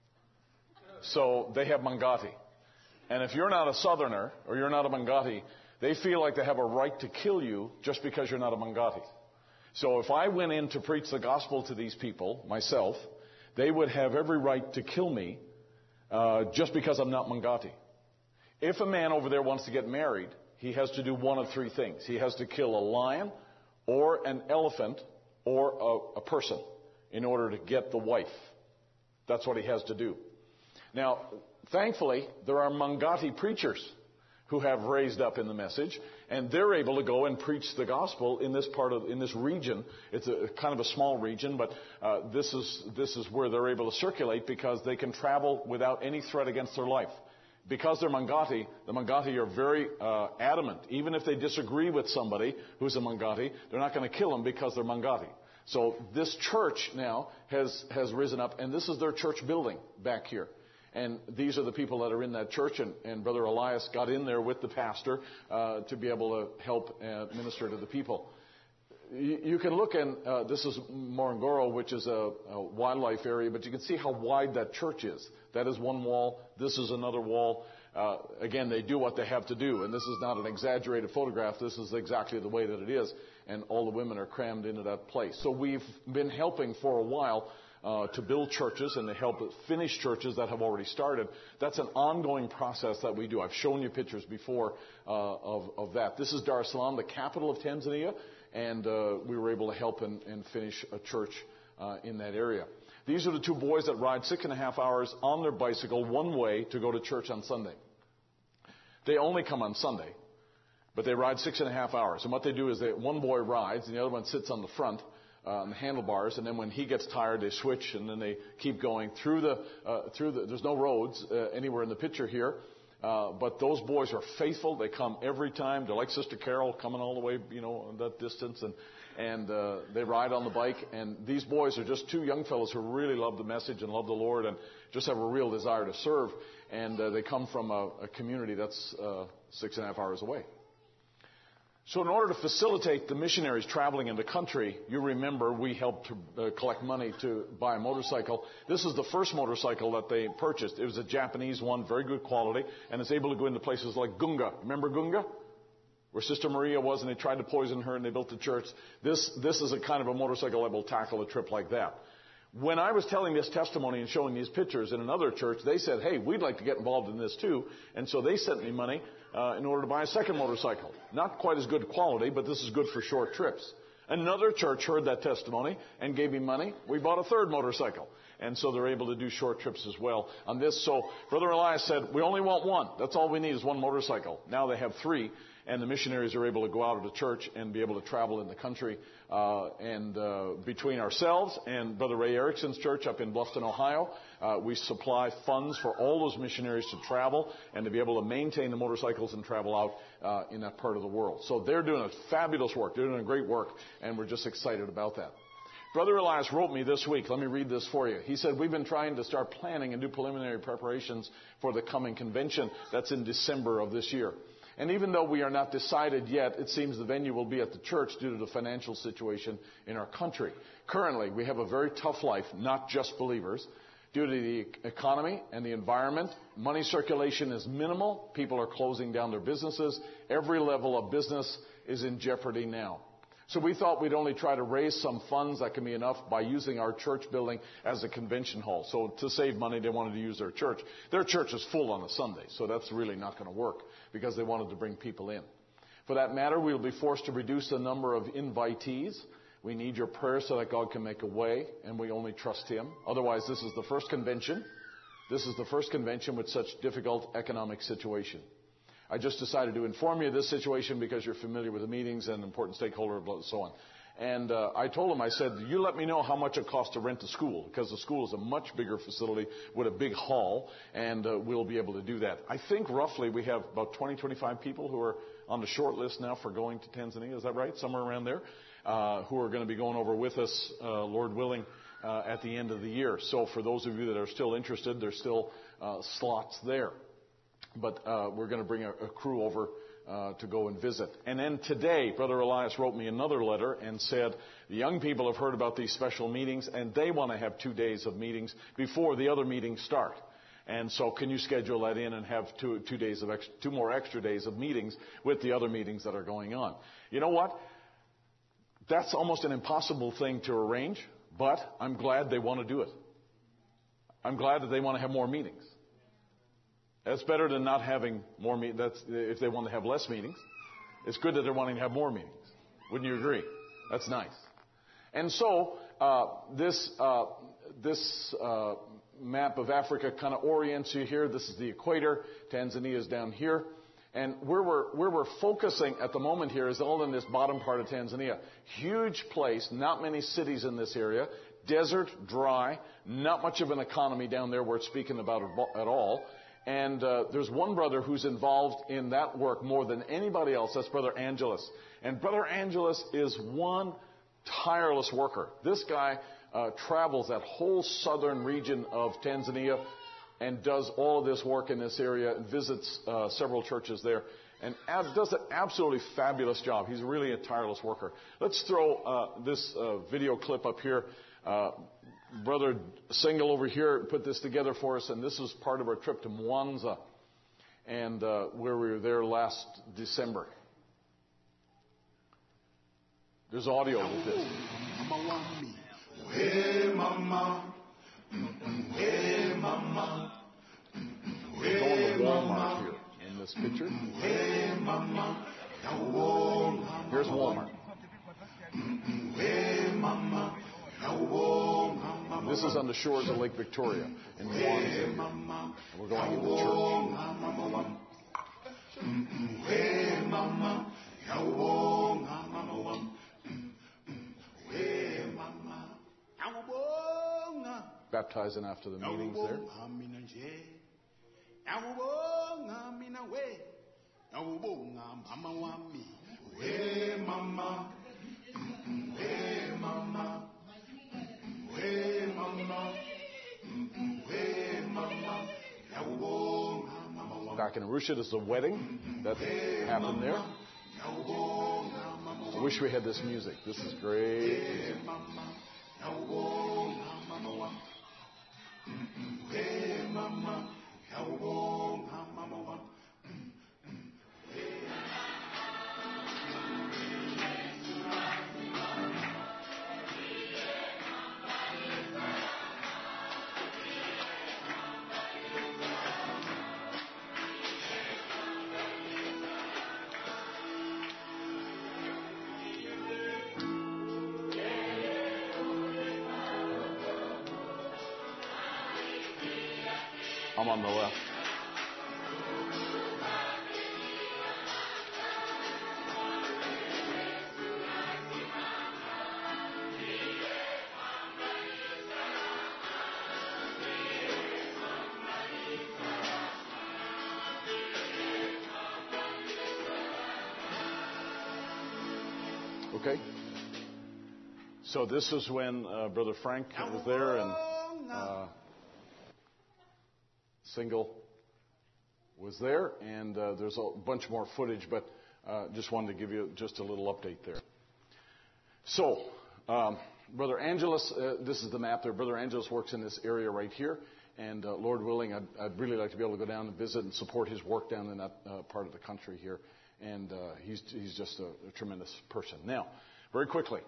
So they have Mangati. And if you're not a Southerner or you're not a Mangati, they feel like they have a right to kill you just because you're not a Mangati. So if I went in to preach the gospel to these people, myself, they would have every right to kill me just because I'm not Mangati. If a man over there wants to get married, he has to do one of three things. He has to kill a lion or an elephant or a person in order to get the wife. That's what he has to do. Now, thankfully, there are Mangati preachers who have raised up in the message, and they're able to go and preach the gospel in this region. It's a kind of a small region, but this is where they're able to circulate because they can travel without any threat against their life. Because they're Mangati, the Mangati are very adamant. Even if they disagree with somebody who's a Mangati, they're not going to kill them because they're Mangati. So this church now has risen up, and this is their church building back here. And these are the people that are in that church, and Brother Elias got in there with the pastor to be able to help minister to the people. You can look, and this is Morogoro, which is a wildlife area, but you can see how wide that church is. That is one wall. This is another wall. Again, they do what they have to do, and this is not an exaggerated photograph. This is exactly the way that it is, and all the women are crammed into that place. So we've been helping for a while to build churches and to help finish churches that have already started. That's an ongoing process that we do. I've shown you pictures before of that. This is Dar es Salaam, the capital of Tanzania, and we were able to help and finish a church in that area. These are the two boys that ride 6.5 hours on their bicycle one way to go to church on Sunday. They only come on Sunday, but they ride 6.5 hours. And what they do is one boy rides and the other one sits on the front on the handlebars, and then when he gets tired, they switch, and then they keep going through the. There's no roads anywhere in the picture here, but those boys are faithful. They come every time. They're like Sister Carol, coming all the way, that distance, and they ride on the bike. And these boys are just two young fellows who really love the message and love the Lord, and just have a real desire to serve. And they come from a community that's 6.5 hours away. So in order to facilitate the missionaries traveling in the country, you remember we helped to collect money to buy a motorcycle. This is the first motorcycle that they purchased. It was a Japanese one, very good quality, and it's able to go into places like Gunga. Remember Gunga? Where Sister Maria was, and they tried to poison her, and they built the church. This is a kind of a motorcycle that will tackle a trip like that. When I was telling this testimony and showing these pictures in another church, they said, hey, we'd like to get involved in this too. And so they sent me money in order to buy a second motorcycle. Not quite as good quality, but this is good for short trips. Another church heard that testimony and gave me money. We bought a third motorcycle. And so they're able to do short trips as well on this. So Brother Elias said, we only want one. That's all we need is one motorcycle. Now they have 3. And the missionaries are able to go out of the church and be able to travel in the country. Between ourselves and Brother Ray Erickson's church up in Bluffton, Ohio, we supply funds for all those missionaries to travel and to be able to maintain the motorcycles and travel out in that part of the world. So they're doing a fabulous work. They're doing a great work, and we're just excited about that. Brother Elias wrote me this week. Let me read this for you. He said, we've been trying to start planning and do preliminary preparations for the coming convention that's in December of this year. And even though we are not decided yet, it seems the venue will be at the church due to the financial situation in our country. Currently, we have a very tough life, not just believers. Due to the economy and the environment, money circulation is minimal. People are closing down their businesses. Every level of business is in jeopardy now. So we thought we'd only try to raise some funds that can be enough by using our church building as a convention hall. So to save money, they wanted to use their church. Their church is full on a Sunday, so that's really not going to work because they wanted to bring people in. For that matter, we'll be forced to reduce the number of invitees. We need your prayers so that God can make a way, and we only trust Him. Otherwise, this is the first convention. This is the first convention with such difficult economic situation. I just decided to inform you of this situation because you're familiar with the meetings and important stakeholders and so on. And I told him, I said, you let me know how much it costs to rent a school, because the school is a much bigger facility with a big hall, and we'll be able to do that. I think roughly we have about 20, 25 people who are on the short list now for going to Tanzania. Is that right? Somewhere around there, who are going to be going over with us, Lord willing, at the end of the year. So for those of you that are still interested, there's still slots there. But we're going to bring a crew over to go and visit. And then today, Brother Elias wrote me another letter and said, the young people have heard about these special meetings, and they want to have 2 days of meetings before the other meetings start. And so can you schedule that in and have 2 more extra days of meetings with the other meetings that are going on? You know what? That's almost an impossible thing to arrange, but I'm glad they want to do it. I'm glad that they want to have more meetings. That's better than not having more meetings. If they want to have less meetings. It's good that they're wanting to have more meetings. Wouldn't you agree? That's nice. And so this map of Africa kind of orients you here. This is the equator. Tanzania is down here. And where we're focusing at the moment here is all in this bottom part of Tanzania. Huge place, not many cities in this area. Desert, dry, not much of an economy down there worth speaking about at all. And there's one brother who's involved in that work more than anybody else. That's Brother Angelus. And Brother Angelus is one tireless worker. This guy travels that whole southern region of Tanzania and does all of this work in this area and visits several churches there and does an absolutely fabulous job. He's really a tireless worker. Let's throw this video clip up here. Brother Single over here put this together for us, and this is part of our trip to Mwanza, and where we were there last December. There's audio with this. We're going to Walmart here in this picture. Here's Walmart. This is on the shores of Lake Victoria in Mwanza. And we're going into church. baptizing after the meetings there. Back in Arusha, there's a wedding that happened there. I wish we had this music. This is great music. I'm on the left. Okay. So this is when Brother Frank was there and Single was there, and there's a bunch more footage, but just wanted to give you just a little update there. So, Brother Angelus, this is the map there. Brother Angelus works in this area right here, and Lord willing, I'd really like to be able to go down and visit and support his work down in that part of the country here, and he's just a tremendous person. Now, very quickly,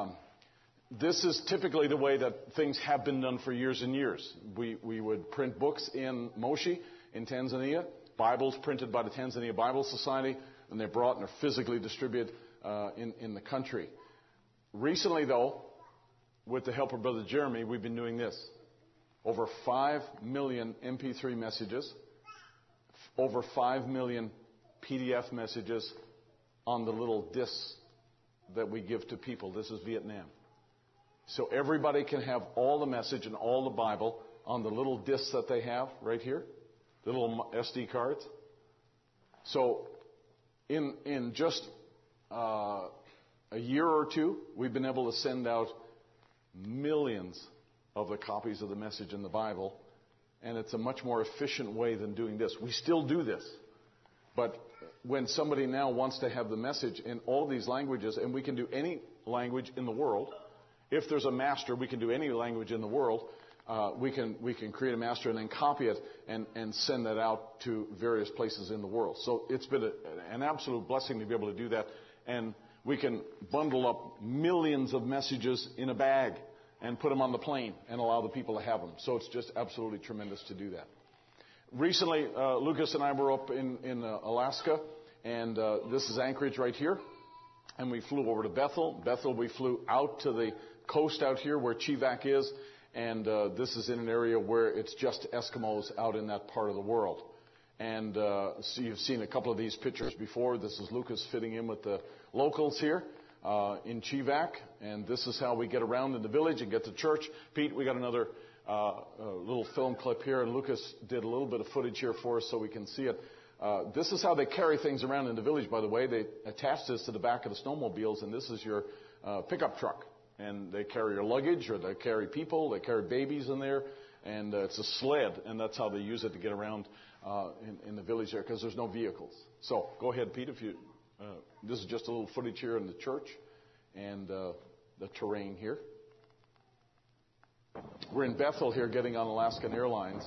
this is typically the way that things have been done for years and years. We would print books in Moshi in Tanzania, Bibles printed by the Tanzania Bible Society, and they're brought and are physically distributed in the country. Recently, though, with the help of Brother Jeremy, we've been doing this. Over 5 million MP3 messages, over 5 million PDF messages on the little discs that we give to people. This is Vietnam. So everybody can have all the message and all the Bible on the little discs that they have right here, the little SD cards. So in just a year or two, we've been able to send out millions of the copies of the message in the Bible, and it's a much more efficient way than doing this. We still do this, but when somebody now wants to have the message in all these languages, and we can do any language in the world. If there's a master, we can do any language in the world. We can create a master and then copy it and send that out to various places in the world. So it's been an absolute blessing to be able to do that. And we can bundle up millions of messages in a bag and put them on the plane and allow the people to have them. So it's just absolutely tremendous to do that. Recently, Lucas and I were up in Alaska, and this is Anchorage right here. And we flew over to Bethel. Bethel, we flew out to the coast out here where Chivak is, and this is in an area where it's just Eskimos out in that part of the world. And so you've seen a couple of these pictures before. This is Lucas fitting in with the locals here in Chivak, and this is how we get around in the village and get to church. Pete, we got another little film clip here, and Lucas did a little bit of footage here for us so we can see it. This is how they carry things around in the village, by the way. They attach this to the back of the snowmobiles, and this is your pickup truck. And they carry your luggage, or they carry people, they carry babies in there, and it's a sled, and that's how they use it to get around in the village there, because there's no vehicles. So go ahead, Pete, if you... this is just a little footage here in the church and the terrain here. We're in Bethel here getting on Alaskan Airlines.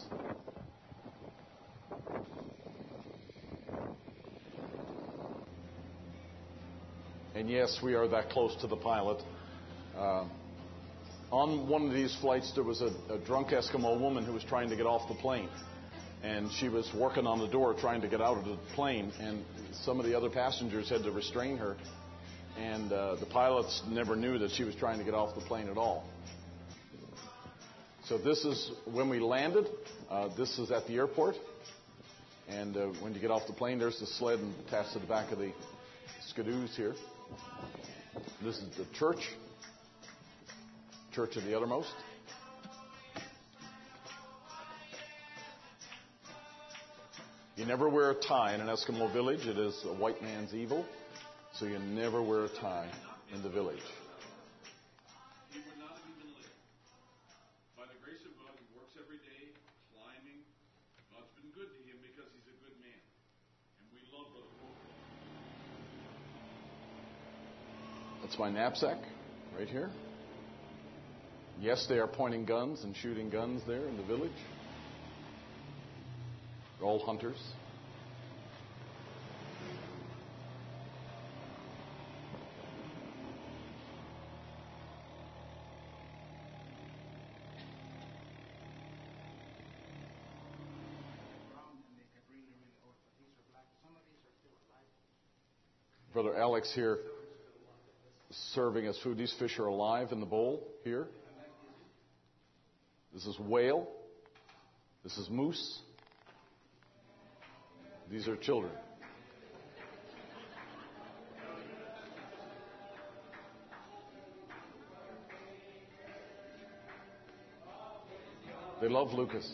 And yes, we are that close to the pilot. On one of these flights, there was a drunk Eskimo woman who was trying to get off the plane. And she was working on the door trying to get out of the plane. And some of the other passengers had to restrain her. And the pilots never knew that she was trying to get off the plane at all. So this is when we landed. This is at the airport. And when you get off the plane, there's the sled attached to the back of the skidoos here. This is the church. Church of the Uttermost. You never wear a tie in an Eskimo village. It is a white man's evil. So you never wear a tie in the village. He would not have even lived. By the grace of God, he works every day, climbing. God's been good to him because he's a good man. And we love Brother Walker. That's my knapsack right here. Yes, they are pointing guns and shooting guns there in the village. They're all hunters. Brother Alex here serving us food. These fish are alive in the bowl here. This is whale. This is moose. These are children. They love Lucas.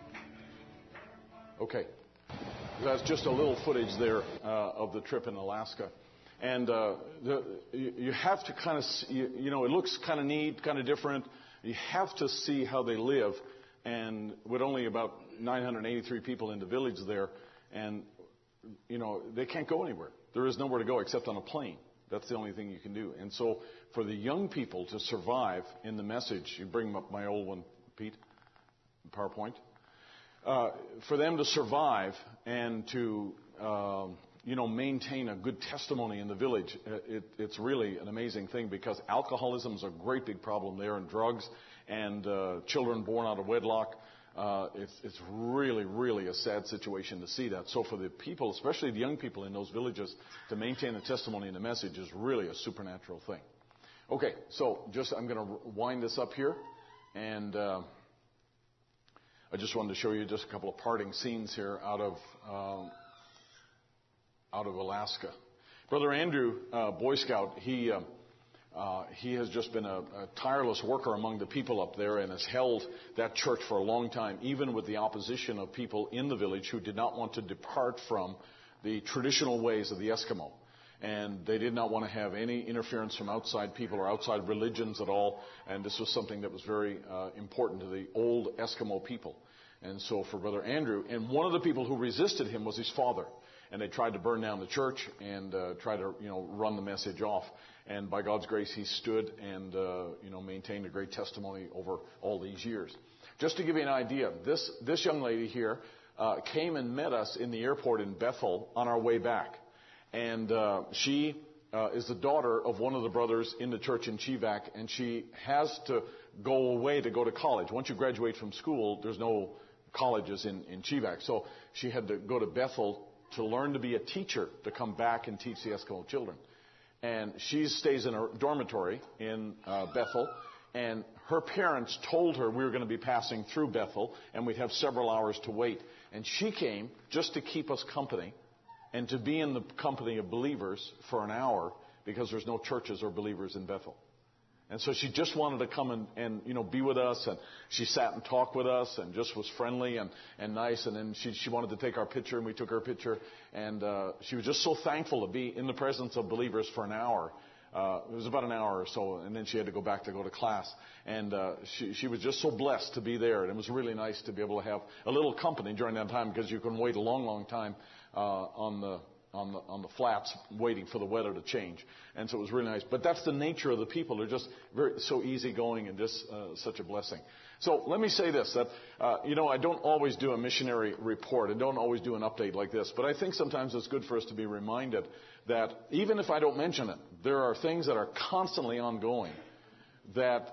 Okay. That's just a little footage there of the trip in Alaska. And you have to kind of, it looks kind of neat, kind of different. You have to see how they live. And with only about 983 people in the village there, and, they can't go anywhere. There is nowhere to go except on a plane. That's the only thing you can do. And so for the young people to survive in the message, you bring up my old one, Pete, PowerPoint. For them to survive and to, maintain a good testimony in the village, it's really an amazing thing because alcoholism is a great big problem there, and drugs, and children born out of wedlock. It's really, really a sad situation to see that. So for the people, especially the young people in those villages, to maintain the testimony and the message is really a supernatural thing. Okay, so I'm going to wind this up here, and I just wanted to show you just a couple of parting scenes here out of Alaska. Brother Andrew, Boy Scout, he has just been a tireless worker among the people up there and has held that church for a long time, even with the opposition of people in the village who did not want to depart from the traditional ways of the Eskimo. And they did not want to have any interference from outside people or outside religions at all. And this was something that was very important to the old Eskimo people. And so for Brother Andrew, and one of the people who resisted him was his father. And they tried to burn down the church and try to, run the message off. And by God's grace, he stood and, maintained a great testimony over all these years. Just to give you an idea, this young lady here came and met us in the airport in Bethel on our way back. And she is the daughter of one of the brothers in the church in Chivak, and she has to go away to go to college. Once you graduate from school, there's no colleges in Chivak. So she had to go to Bethel to learn to be a teacher to come back and teach the Eskimo children. And she stays in a dormitory in Bethel, and her parents told her we were going to be passing through Bethel, and we'd have several hours to wait. And she came just to keep us company and to be in the company of believers for an hour because there's no churches or believers in Bethel. And so she just wanted to come and be with us, and she sat and talked with us and just was friendly and nice. And then she wanted to take our picture, and we took her picture. And she was just so thankful to be in the presence of believers for an hour. It was about an hour or so, and then she had to go back to go to class. And she was just so blessed to be there. And it was really nice to be able to have a little company during that time because you can wait a long, long time on the flats waiting for the weather to change. And so it was really nice. But that's the nature of the people. They're just so easygoing and just such a blessing. So let me say this, that, I don't always do a missionary report. I don't always do an update like this. But I think sometimes it's good for us to be reminded that even if I don't mention it, there are things that are constantly ongoing that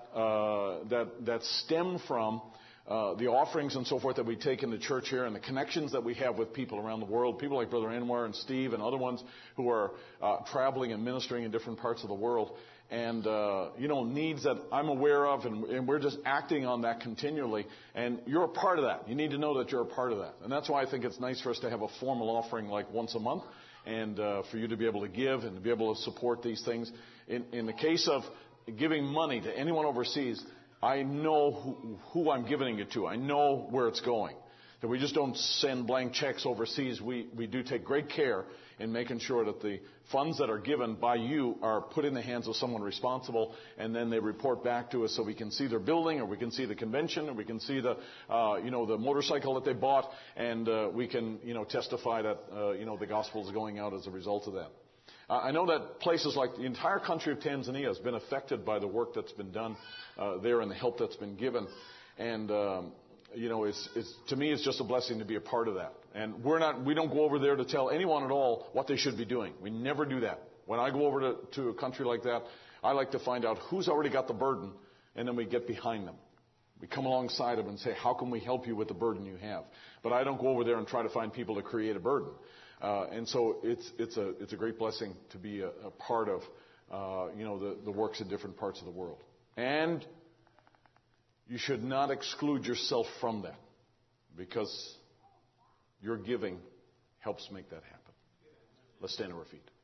stem from the offerings and so forth that we take in the church here and the connections that we have with people around the world, people like Brother Anwar and Steve and other ones who are traveling and ministering in different parts of the world. And, needs that I'm aware of, and we're just acting on that continually. And you're a part of that. You need to know that you're a part of that. And that's why I think it's nice for us to have a formal offering like once a month, and for you to be able to give and to be able to support these things. In the case of giving money to anyone overseas, I know who I'm giving it to. I know where it's going. that we just don't send blank checks overseas. We do take great care in making sure that the funds that are given by you are put in the hands of someone responsible, and then they report back to us so we can see their building, or we can see the convention, or we can see the the motorcycle that they bought, and we can testify that the gospel is going out as a result of that. I know that places like the entire country of Tanzania has been affected by the work that's been done there and the help that's been given, and to me, it's just a blessing to be a part of that. And we don't go over there to tell anyone at all what they should be doing. We never do that. When I go over to a country like that, I like to find out who's already got the burden, and then we get behind them. We come alongside them and say, how can we help you with the burden you have? But I don't go over there and try to find people to create a burden. And so it's a great blessing to be a part of the works in different parts of the world. And you should not exclude yourself from that, because your giving helps make that happen. Let's stand on our feet.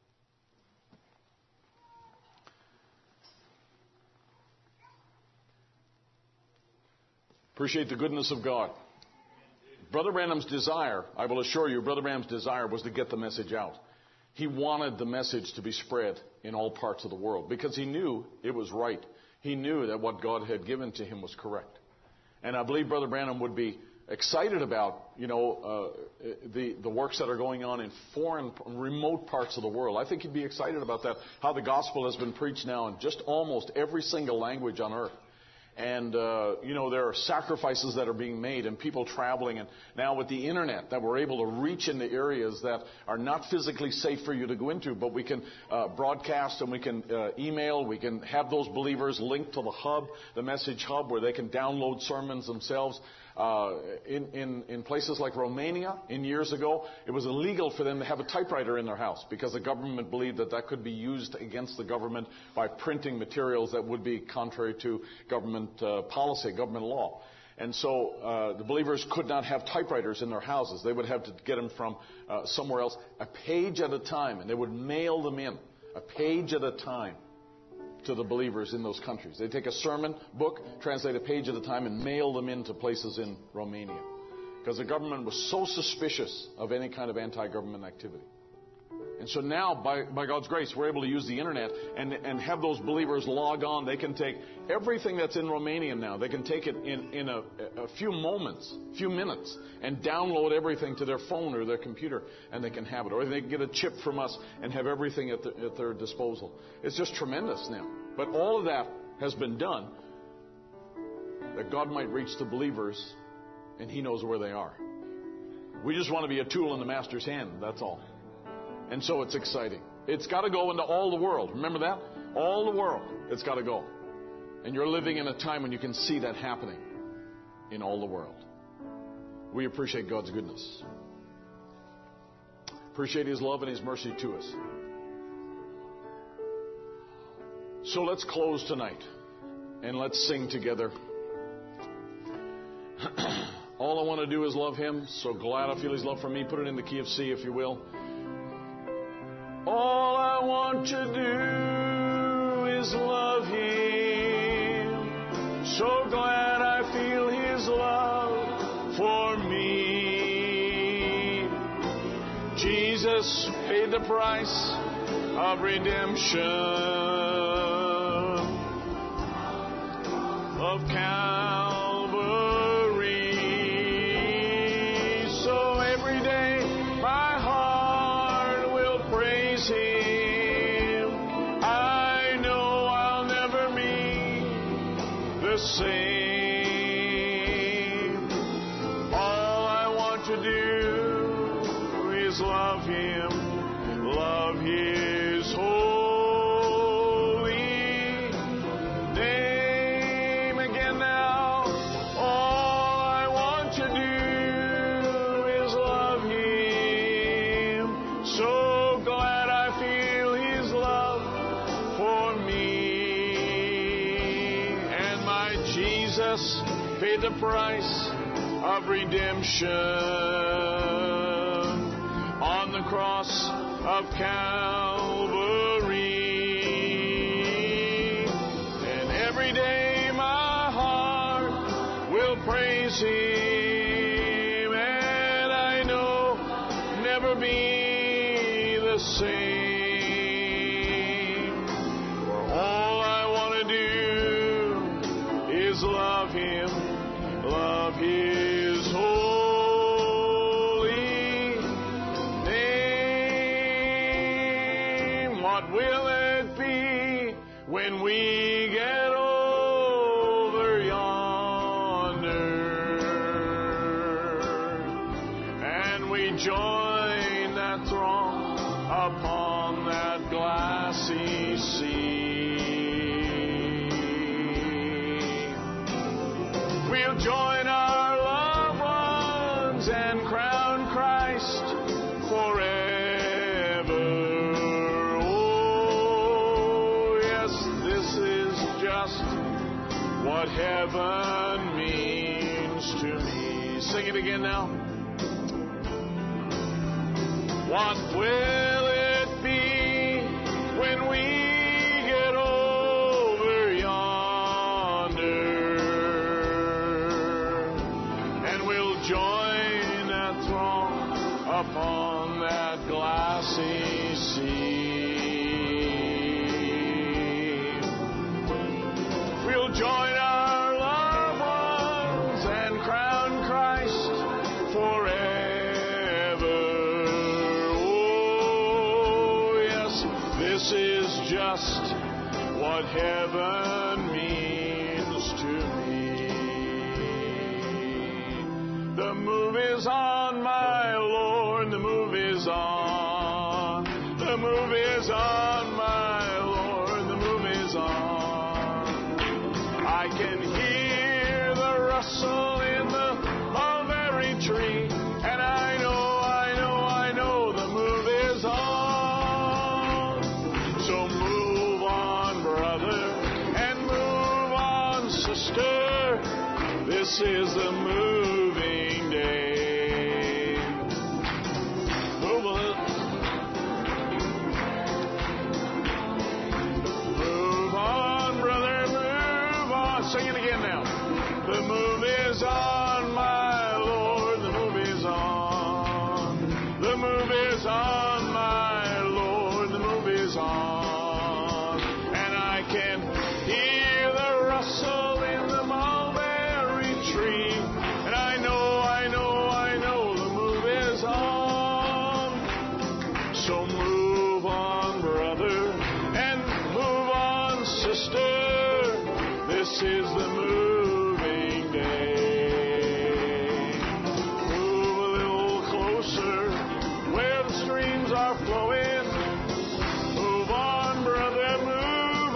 Appreciate the goodness of God. Brother Branham's desire, I will assure you, Brother Branham's desire was to get the message out. He wanted the message to be spread in all parts of the world because he knew it was right. He knew that what God had given to him was correct. And I believe Brother Branham would be excited about, the works that are going on in foreign, remote parts of the world. I think he'd be excited about that, how the gospel has been preached now in just almost every single language on earth. And, there are sacrifices that are being made and people traveling. And now with the internet, that we're able to reach into areas that are not physically safe for you to go into, but we can broadcast and we can email. We can have those believers linked to the hub, the message hub, where they can download sermons themselves. In places like Romania, years ago, it was illegal for them to have a typewriter in their house because the government believed that could be used against the government by printing materials that would be contrary to government policy, government law. And so the believers could not have typewriters in their houses. They would have to get them from somewhere else, a page at a time, and they would mail them in, a page at a time, to the believers in those countries. They take a sermon book, translate a page at a time, and mail them into places in Romania, because the government was so suspicious of any kind of anti-government activity. And so now, by God's grace, we're able to use the internet and have those believers log on. They can take everything that's in Romanian now. They can take it in a few minutes, and download everything to their phone or their computer, and they can have it. Or they can get a chip from us and have everything at their disposal. It's just tremendous now. But all of that has been done that God might reach the believers, and He knows where they are. We just want to be a tool in the Master's hand, that's all. And so it's exciting. It's got to go into all the world. Remember that? All the world. It's got to go. And you're living in a time when you can see that happening in all the world. We appreciate God's goodness. Appreciate His love and His mercy to us. So let's close tonight and let's sing together. All I want to do is love Him. So glad I feel His love for me. Put it in the key of C, if you will. All I want to do is love Him. So glad I feel His love for me. Jesus paid the price of redemption, of Calvary. So every day my heart will praise Him. I know I'll never be the same. All I want to do is love Him, love His holy name. Again now, all I want to do is love Him. So glad I feel His love for me. And my Jesus paid the price of redemption on the cross of Calvary. And every day my heart will praise Him. never be the same. For all I want to do is love Him, love His holy name. What will it be when we get over yonder and we join that throng upon that glassy sea? We'll join our loved ones and crown Christ forever. Oh, yes, this is just what heaven means to me. Sing it again now. What will it be when we get over yonder and we'll join that throng upon that glassy sea? We'll join our loved ones and crown Christ forever. Oh, yes, this is just what heaven means to me. The move is on, my Lord, the move is on. The move is on, my Lord, the move is on. I can hear the rustle in the mulberry tree, and I know the move is on. So move on, brother, and move on, sister. This is the moving day. Move on. Move on, brother, move on. Sing it again now. The move is on, my Lord, the move is on. The move is on, my Lord, the move is on. And I can hear the rustle in the mulberry tree. And I know the move is on. So move on, brother, and move on, sister. This is the moving day. Move a little closer where the streams are flowing. Move on, brother, move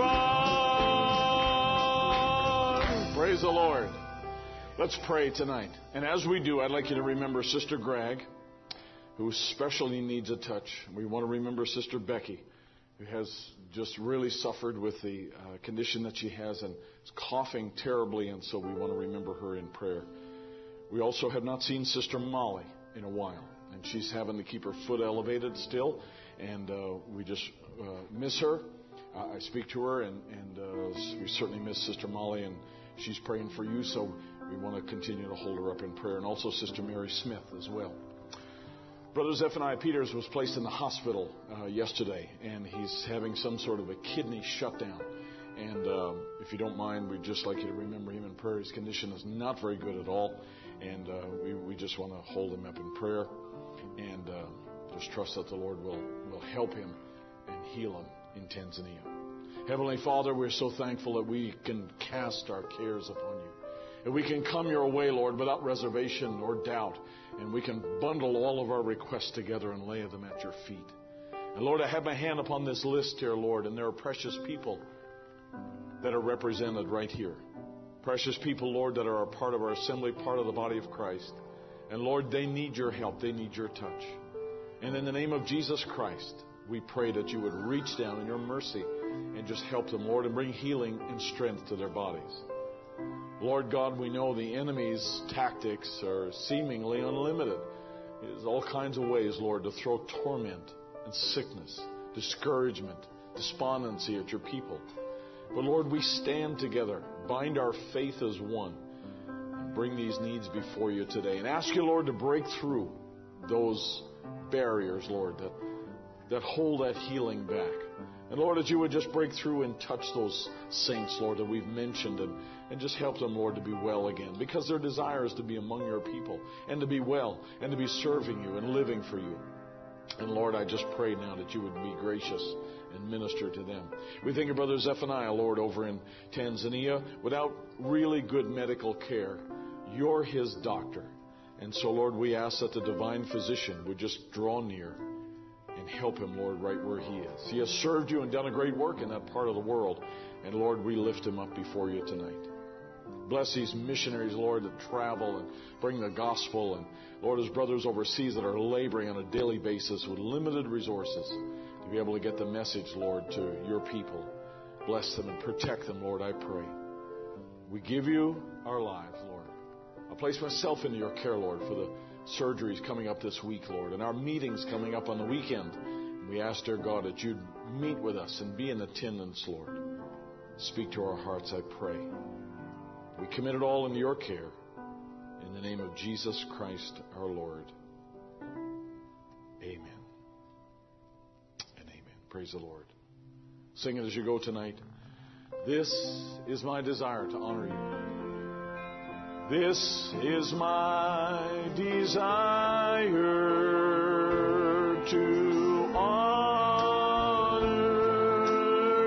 on. Praise the Lord. Let's pray tonight. And as we do, I'd like you to remember Sister Greg, who especially needs a touch. We want to remember Sister Becky, who has just really suffered with the condition that she has and is coughing terribly, and so we want to remember her in prayer. We also have not seen Sister Molly in a while, and she's having to keep her foot elevated still, and we just miss her. I speak to her, and we certainly miss Sister Molly, and she's praying for you, so we want to continue to hold her up in prayer, and also Sister Mary Smith as well. Brother Zephaniah Peters was placed in the hospital yesterday, and he's having some sort of a kidney shutdown. And if you don't mind, we'd just like you to remember him in prayer. His condition is not very good at all, and we just want to hold him up in prayer and just trust that the Lord will help him and heal him in Tanzania. Heavenly Father, we're so thankful that we can cast our cares upon you. And we can come your way, Lord, without reservation or doubt. And we can bundle all of our requests together and lay them at your feet. And Lord, I have my hand upon this list here, Lord, and there are precious people that are represented right here. Precious people, Lord, that are a part of our assembly, part of the body of Christ. And Lord, they need your help. They need your touch. And in the name of Jesus Christ, we pray that you would reach down in your mercy and just help them, Lord, and bring healing and strength to their bodies. Lord God, we know the enemy's tactics are seemingly unlimited. There's all kinds of ways, Lord, to throw torment and sickness, discouragement, despondency at your people. But Lord, we stand together, bind our faith as one, and bring these needs before you today. And ask you, Lord, to break through those barriers, Lord, that hold that healing back. And Lord, that you would just break through and touch those saints, Lord, that we've mentioned, and just help them, Lord, to be well again. Because their desire is to be among your people and to be well and to be serving you and living for you. And Lord, I just pray now that you would be gracious and minister to them. We think of Brother Zephaniah, Lord, over in Tanzania, without really good medical care. You're his doctor. And so, Lord, we ask that the divine physician would just draw near and help him, Lord, right where he is. He has served you and done a great work in that part of the world. And, Lord, we lift him up before you tonight. Bless these missionaries, Lord, that travel and bring the gospel. And, Lord, his brothers overseas that are laboring on a daily basis with limited resources to be able to get the message, Lord, to your people. Bless them and protect them, Lord, I pray. We give you our lives, Lord. I place myself into your care, Lord, for the surgeries coming up this week, Lord, and our meetings coming up on the weekend. We ask, dear God, that you'd meet with us and be in attendance, Lord. Speak to our hearts, I pray. We commit it all into your care. In the name of Jesus Christ, our Lord. Amen. And amen. Praise the Lord. Sing it as you go tonight. This is my desire to honor you. This is my desire to honor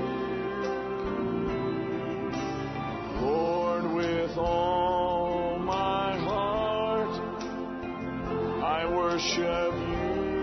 you. Lord, with all my heart, I worship you.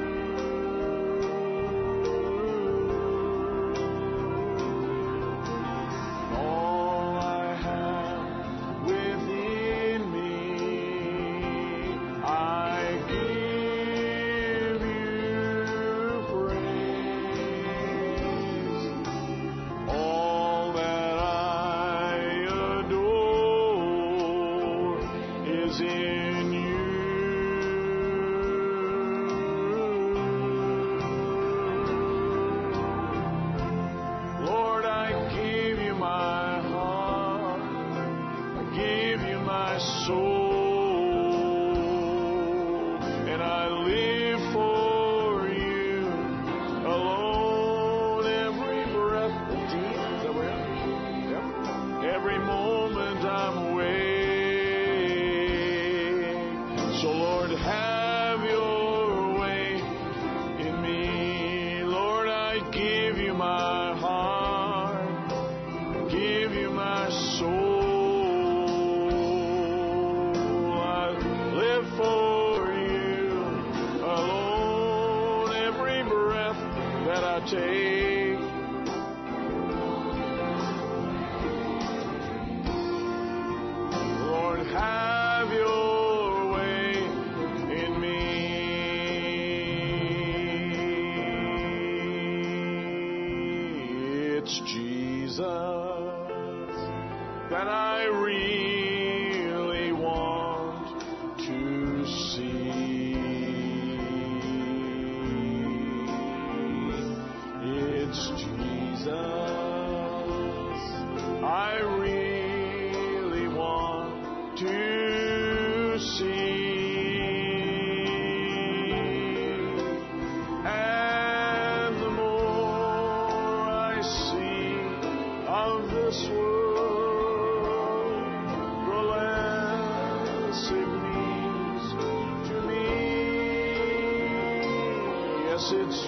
It's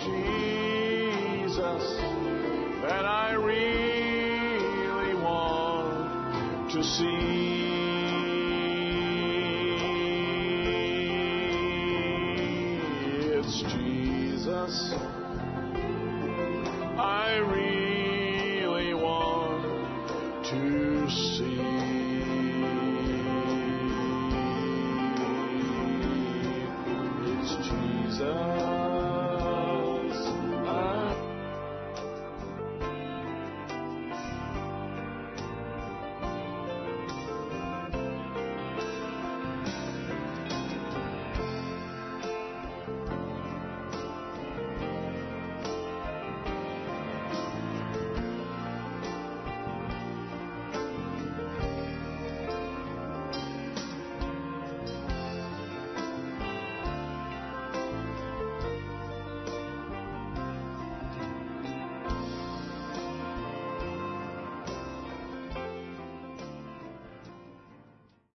Jesus that I really want to see. It's Jesus I really want to see.